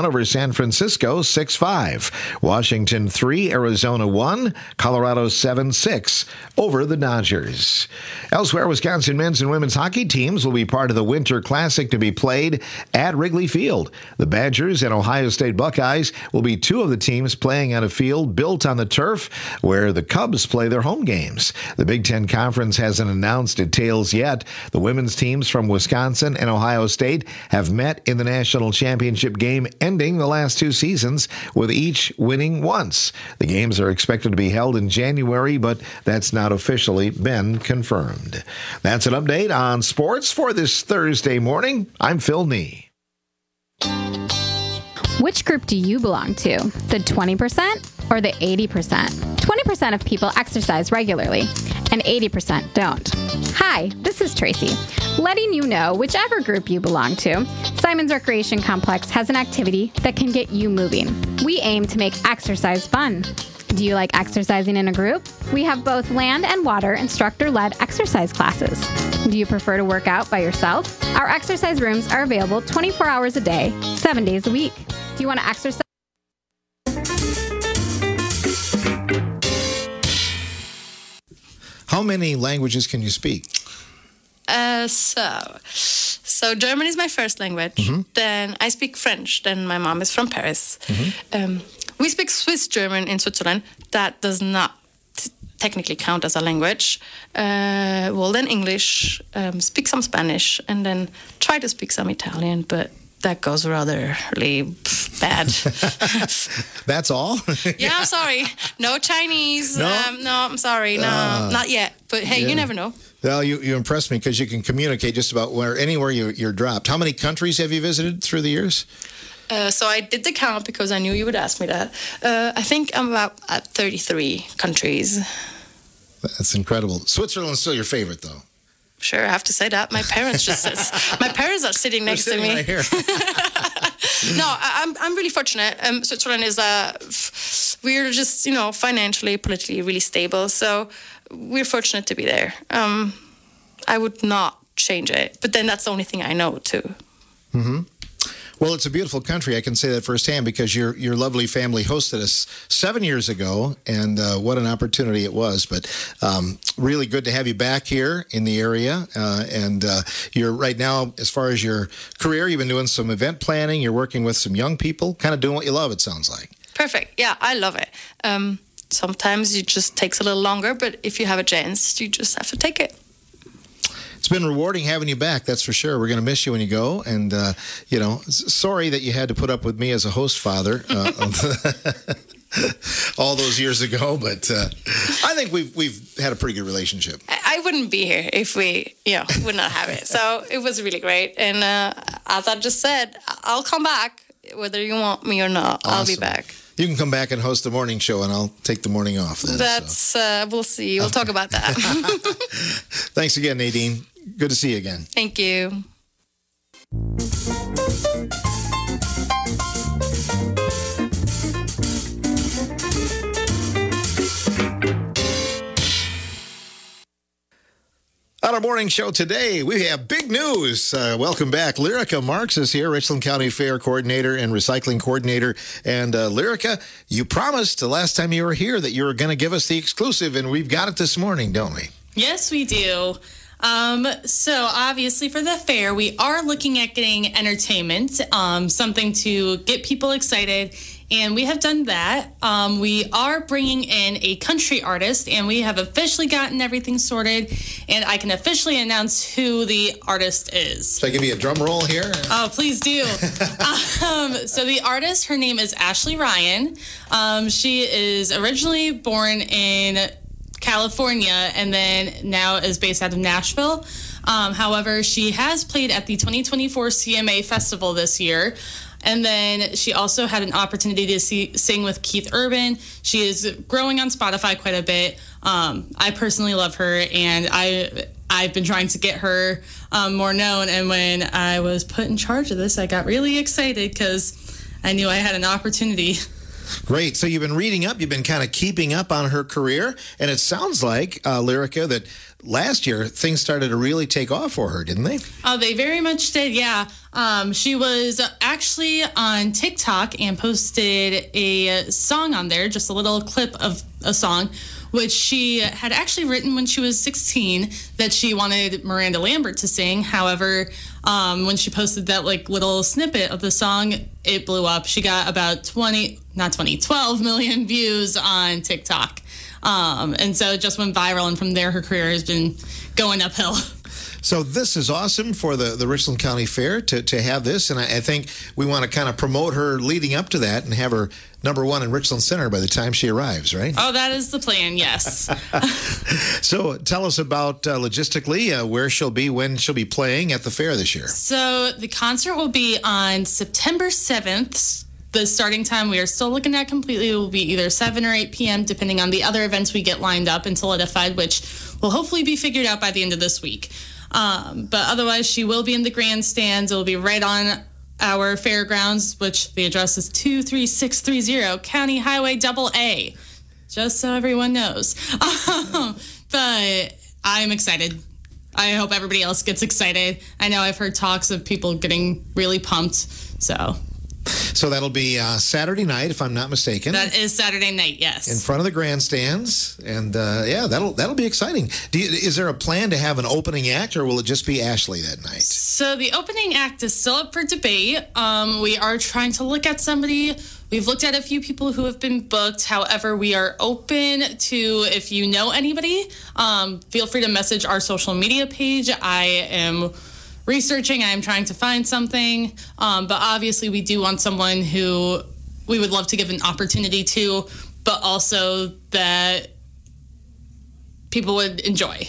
San Francisco six five. Washington three, Arizona one, Colorado seven six over the Dodgers. Elsewhere, Wisconsin men's and women's hockey teams will be part of the Winter Classic to be played at Wrigley Field. The Badgers and Ohio State Buckeyes will be two of the teams playing on a field built on the turf where the Cubs play their home games. The Big Ten Conference hasn't announced details yet. The women's teams from Wisconsin and Ohio State have met in the national championship game, ending the last two seasons with each winning once. The games are expected to be held in January, but that's not officially been confirmed. That's an update on sports for this Thursday morning. I'm Phil Nee. Which group do you belong to? The twenty percent or the eighty percent? twenty percent of people exercise regularly, and eighty percent don't. Hi, this is Tracy, letting you know whichever group you belong to, Simon's Recreation Complex has an activity that can get you moving. We aim to make exercise fun. Do you like exercising in a group? We have both land and water instructor-led exercise classes. Do you prefer to work out by yourself? Our exercise rooms are available twenty-four hours a day, seven days a week. Do you want to exercise? How many languages can you speak? Uh, so, so German is my first language. Mm-hmm. Then I speak French. Then my mom is from Paris. Mm-hmm. Um, we speak Swiss German in Switzerland. That does not t- technically count as a language. Uh, well, then English, um, speak some Spanish, and then try to speak some Italian, but that goes rather really bad. That's all? Yeah, I'm sorry. No Chinese. No? Um, no, I'm sorry. No, Uh, not yet. But hey, yeah. you never know. Well, you, you impressed me because you can communicate just about where anywhere you, you're dropped. How many countries have you visited through the years? Uh, so I did the count because I knew you would ask me that. Uh, I think I'm about at thirty-three countries. That's incredible. Switzerland's still your favorite, though. Sure, I have to say that. My parents just says, my parents are sitting next They're sitting to me. right here. No, I, I'm I'm really fortunate. Um, Switzerland is a f- we're just you know financially, politically really stable, so we're fortunate to be there. Um, I would not change it, but then that's the only thing I know too. Mm-hmm. Well, it's a beautiful country. I can say that firsthand because your your lovely family hosted us seven years ago, and uh, what an opportunity it was. But um, really good to have you back here in the area. Uh, and uh, you're right now, as far as your career, you've been doing some event planning. You're working with some young people, kind of doing what you love, it sounds like. Perfect. Yeah, I love it. Um, sometimes it just takes a little longer, but if you have a chance, you just have to take it. It's been rewarding having you back, that's for sure. We're going to miss you when you go. And, uh, you know, sorry that you had to put up with me as a host father uh, all those years ago. But uh, I think we've, we've had a pretty good relationship. I, I wouldn't be here if we, you know, would not have it. So it was really great. And uh, as I just said, I'll come back whether you want me or not. Awesome. I'll be back. You can come back and host the morning show, and I'll take the morning off then. That's, so. uh, we'll see. We'll talk about that. Thanks again, Nadine. Good to see you again. Thank you. On our morning show today, we have big news. Uh, welcome back. Lyrica Marks is here, Richland County Fair Coordinator and Recycling Coordinator. And uh, Lyrica, you promised the last time you were here that you were going to give us the exclusive, and we've got it this morning, don't we? Yes, we do. Um, so obviously for the fair, we are looking at getting entertainment, um, something to get people excited. And we have done that. Um, we are bringing in a country artist, and we have officially gotten everything sorted. And I can officially announce who the artist is. Should I give you a drum roll here? Oh, please do. um, so the artist, her name is Ashley Ryan. Um, she is originally born in California and then now is based out of Nashville. Um, however, she has played at the twenty twenty-four C M A Festival this year. And then she also had an opportunity to see, sing with Keith Urban. She is growing on Spotify quite a bit. Um, I personally love her, and I, I've been trying to get her um, more known. And when I was put in charge of this, I got really excited because I knew I had an opportunity. Great. So you've been reading up, you've been kind of keeping up on her career, and it sounds like, uh, Lyrica, that last year things started to really take off for her, didn't they? Oh, they very much did, yeah. Um, she was actually on TikTok and posted a song on there, just a little clip of a song, which she had actually written when she was sixteen that she wanted Miranda Lambert to sing. However, um, when she posted that like little snippet of the song, it blew up. She got about twenty, not twenty, twelve million views on TikTok. Um, and so it just went viral, and from there her career has been going uphill. So this is awesome for the, the Richland County Fair to, to have this, and I, I think we want to kind of promote her leading up to that and have her number one in Richland Center by the time she arrives, right? Oh, that is the plan, yes. So tell us about uh, logistically uh, where she'll be, when she'll be playing at the fair this year. So the concert will be on September seventh. The starting time we are still looking at completely will be either seven or eight p.m. depending on the other events we get lined up and solidified, which will hopefully be figured out by the end of this week. Um, but otherwise, she will be in the grandstands. It will be right on our fairgrounds, which the address is two three six three zero County Highway double A, just so everyone knows. Um, but I'm excited. I hope everybody else gets excited. I know I've heard talks of people getting really pumped, so... So that'll be uh, Saturday night, if I'm not mistaken. That is Saturday night, yes. In front of the grandstands, and uh, yeah, that'll that'll be exciting. Do you, is there a plan to have an opening act, or will it just be Ashley that night? So the opening act is still up for debate. Um, we are trying to look at somebody. We've looked at a few people who have been booked. However, we are open to, if you know anybody, um, feel free to message our social media page. I am researching. I'm trying to find something. Um, but obviously, we do want someone who we would love to give an opportunity to, but also that people would enjoy.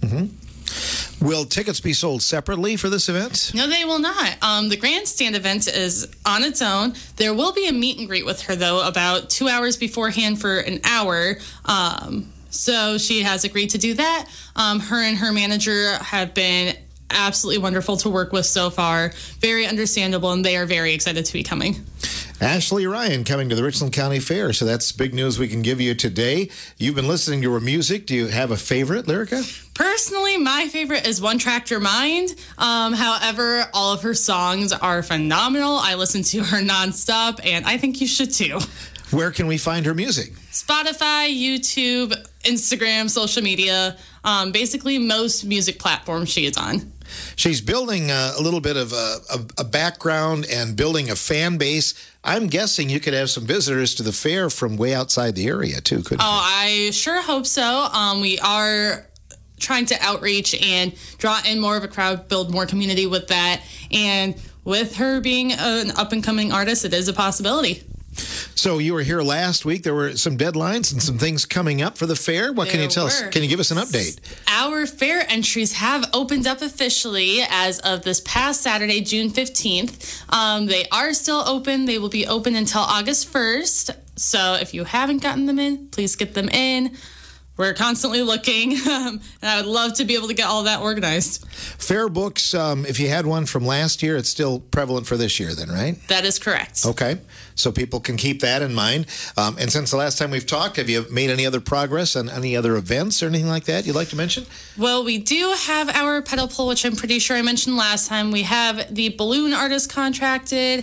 Mm-hmm. Will tickets be sold separately for this event? No, they will not. Um, the grandstand event is on its own. There will be a meet and greet with her, though, about two hours beforehand for an hour. Um, so she has agreed to do that. Um, her and her manager have been absolutely wonderful to work with so far. Very understandable, and they are very excited to be coming. Ashley Ryan coming to the Richland County Fair. So that's big news we can give you today. You've been listening to her music. Do you have a favorite, Lyrica? Personally, my favorite is One Tractor Mind. Um, however, all of her songs are phenomenal. I listen to her nonstop, and I think you should too. Where can we find her music? Spotify, YouTube, Instagram, social media, um, basically most music platforms she is on. She's building a, a little bit of a, a, a background and building a fan base. I'm guessing you could have some visitors to the fair from way outside the area, too, couldn't oh, you? I sure hope so. Um, we are trying to outreach and draw in more of a crowd, build more community with that. And with her being an up-and-coming artist, it is a possibility. So you were here last week. There were some deadlines and some things coming up for the fair. What can you tell us? Can you give us an update? Our fair entries have opened up officially as of this past Saturday, June fifteenth. Um, they are still open. They will be open until August first. So if you haven't gotten them in, please get them in. We're constantly looking, um, and I would love to be able to get all that organized. Fair books, um, if you had one from last year, it's still prevalent for this year then, right? That is correct. Okay, so people can keep that in mind. Um, and since the last time we've talked, have you made any other progress on any other events or anything like that you'd like to mention? Well, we do have our pedal pull, which I'm pretty sure I mentioned last time. We have the balloon artist contracted.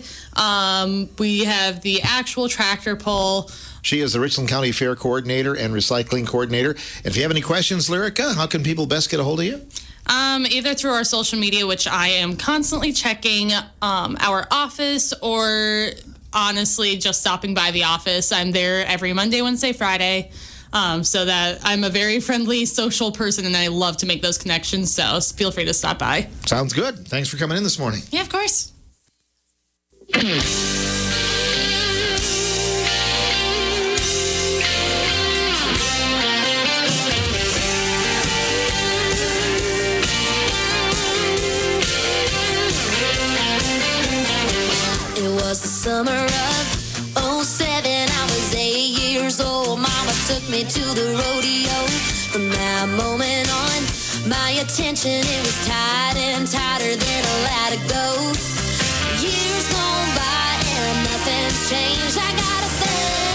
Um, we have the actual tractor pull. She is the Richland County Fair Coordinator and Recycling Coordinator. And if you have any questions, Lyrica, how can people best get a hold of you? Um, either through our social media, which I am constantly checking, um, our office, or honestly just stopping by the office. I'm there every Monday, Wednesday, Friday. Um, so that I'm a very friendly, social person, and I love to make those connections. So feel free to stop by. Sounds good. Thanks for coming in this morning. Yeah, of course. Was the summer of oh seven, I was eight years old. Mama took me to the rodeo. From that moment on, my attention, it was tight and tighter, then I let it go. Years gone by and nothing's changed. I got a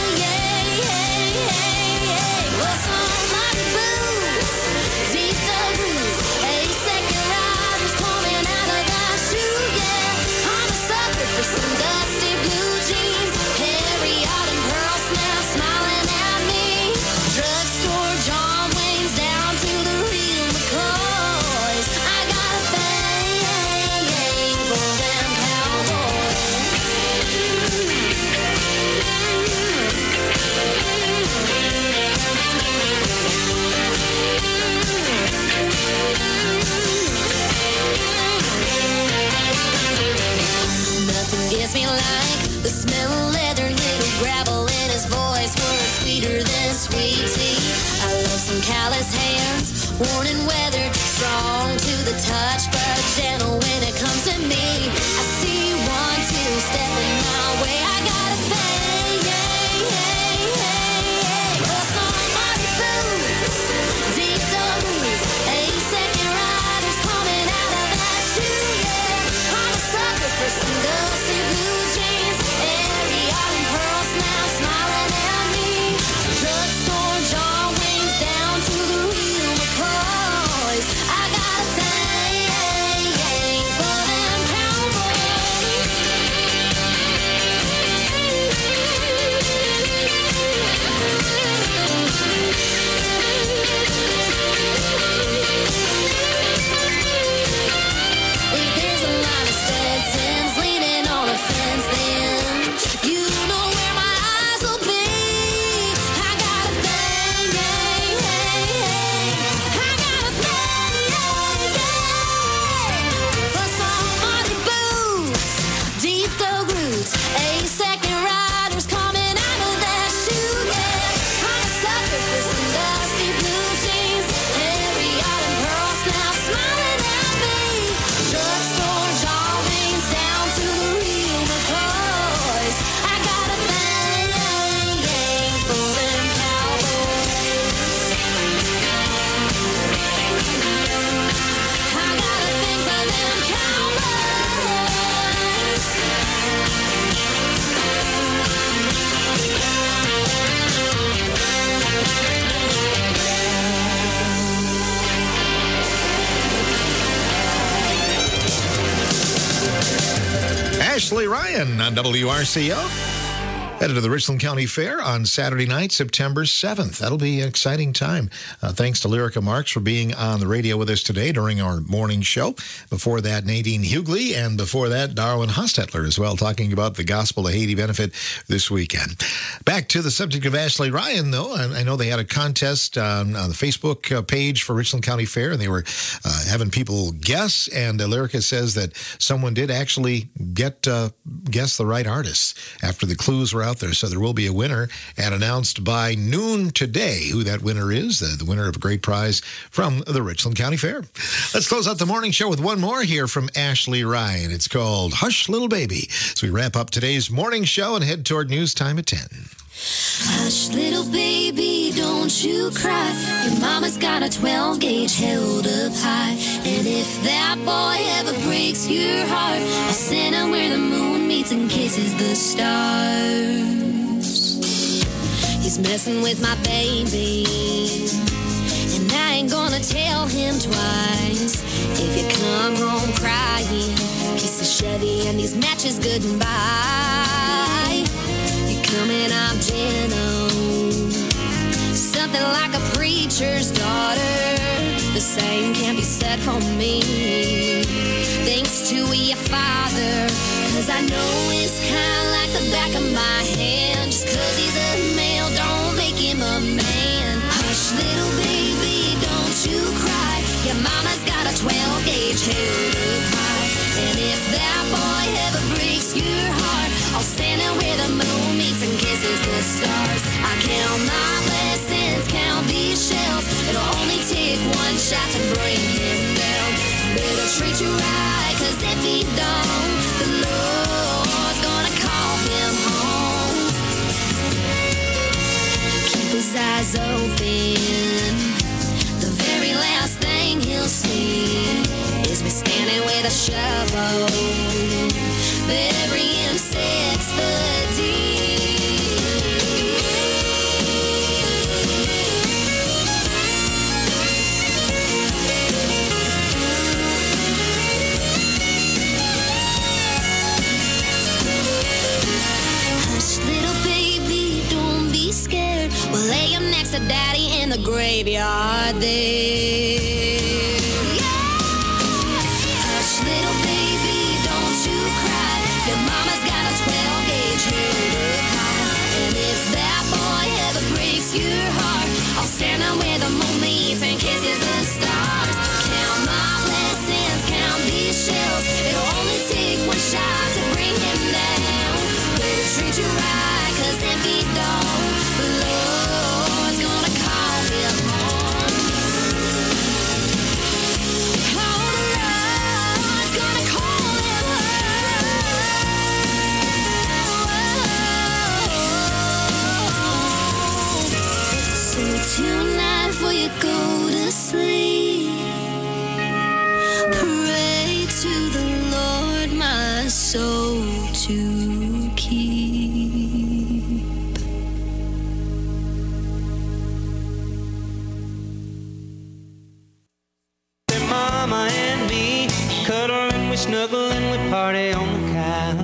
touch, but gentle when it comes to me. I see one, two, stepping my way. I gotta say, hey, hey, hey, hey. Oh, somebody boots, deep blues, eight second riders coming out of that shoe, yeah. I'm a sucker for some dusty blue jeans, airy and pearls now smiling at me. Drugstore jaw wings down to the real McCoys. I got a thing for them cowboys. If there's a lot of Stetsons leaning on a fence, then you know where my eyes will be. I got a thing, hey, hey, hey. I got a thing, hey, hey. For some muddy boots, deep dug roots, eight second riders coming out of that shoe, yeah. I'm a sucker for some dusty blue jeans, hairy autumn pearls now smiling at me. Drugstore jaw wings down to the real McCoys. I got a thing for them cowboys. I got a thing for them Ashley Ryan on W R C O. Headed to the Richland County Fair on Saturday night, September seventh. That'll be an exciting time. Uh, thanks to Lyrica Marks for being on the radio with us today during our morning show. Before that, Nadine Hughley, and before that, Darwin Hostetler as well, talking about the Gospel of Haiti benefit this weekend. Back to the subject of Ashley Ryan, though. I, I know they had a contest on, on the Facebook uh, page for Richland County Fair, and they were uh, having people guess, and uh, Lyrica says that someone did actually get uh, guess the right artists after the clues were out there. So there will be a winner, and announced by noon today who that winner is, the, the winner of a great prize from the Richland County Fair. Let's close out the morning show with one more here from Ashley Ryan. It's called Hush Little Baby. So we wrap up today's morning show and head toward news time at ten. Hush, little baby, don't you cry. Your mama's got a twelve gauge held up high. And if that boy ever breaks your heart, I'll send him where the moon meets and kisses the stars. He's messing with my baby, and I ain't gonna tell him twice. If you come home crying, kiss the Chevy and these matches goodbye. Coming up gentle, something like a preacher's daughter. The same can't be said for me. Thanks to your father, cause I know it's kinda like the back of my hand. Just cause he's a male don't make him a man. Hush, little baby, don't you cry. Your mama's got a twelve gauge held up high. And if that boy ever breaks your heart, I'll stand there where the moon meets and kisses the stars. I count my blessings, count these shells. It'll only take one shot to bring him down. Better treat you right, cause if he don't, the Lord's gonna call him home. Keep his eyes open. The very last thing he'll see is me standing with a shovel, burying six foot deep. Hush, little baby, don't be scared. We'll lay him next to Daddy in the graveyard there. Little baby, don't you cry. Your mama's got a twelve gauge held up high. And if that boy ever breaks your heart, I'll stand there where the moon meets and kisses the stars. Count my blessings, count these shells. It'll only take one shot to bring him down. Better treat you right, cause if he don't, the Lord's gonna call him home. Pray to the Lord my soul to keep. Mama and me cuddle and we snuggle and we party on the couch.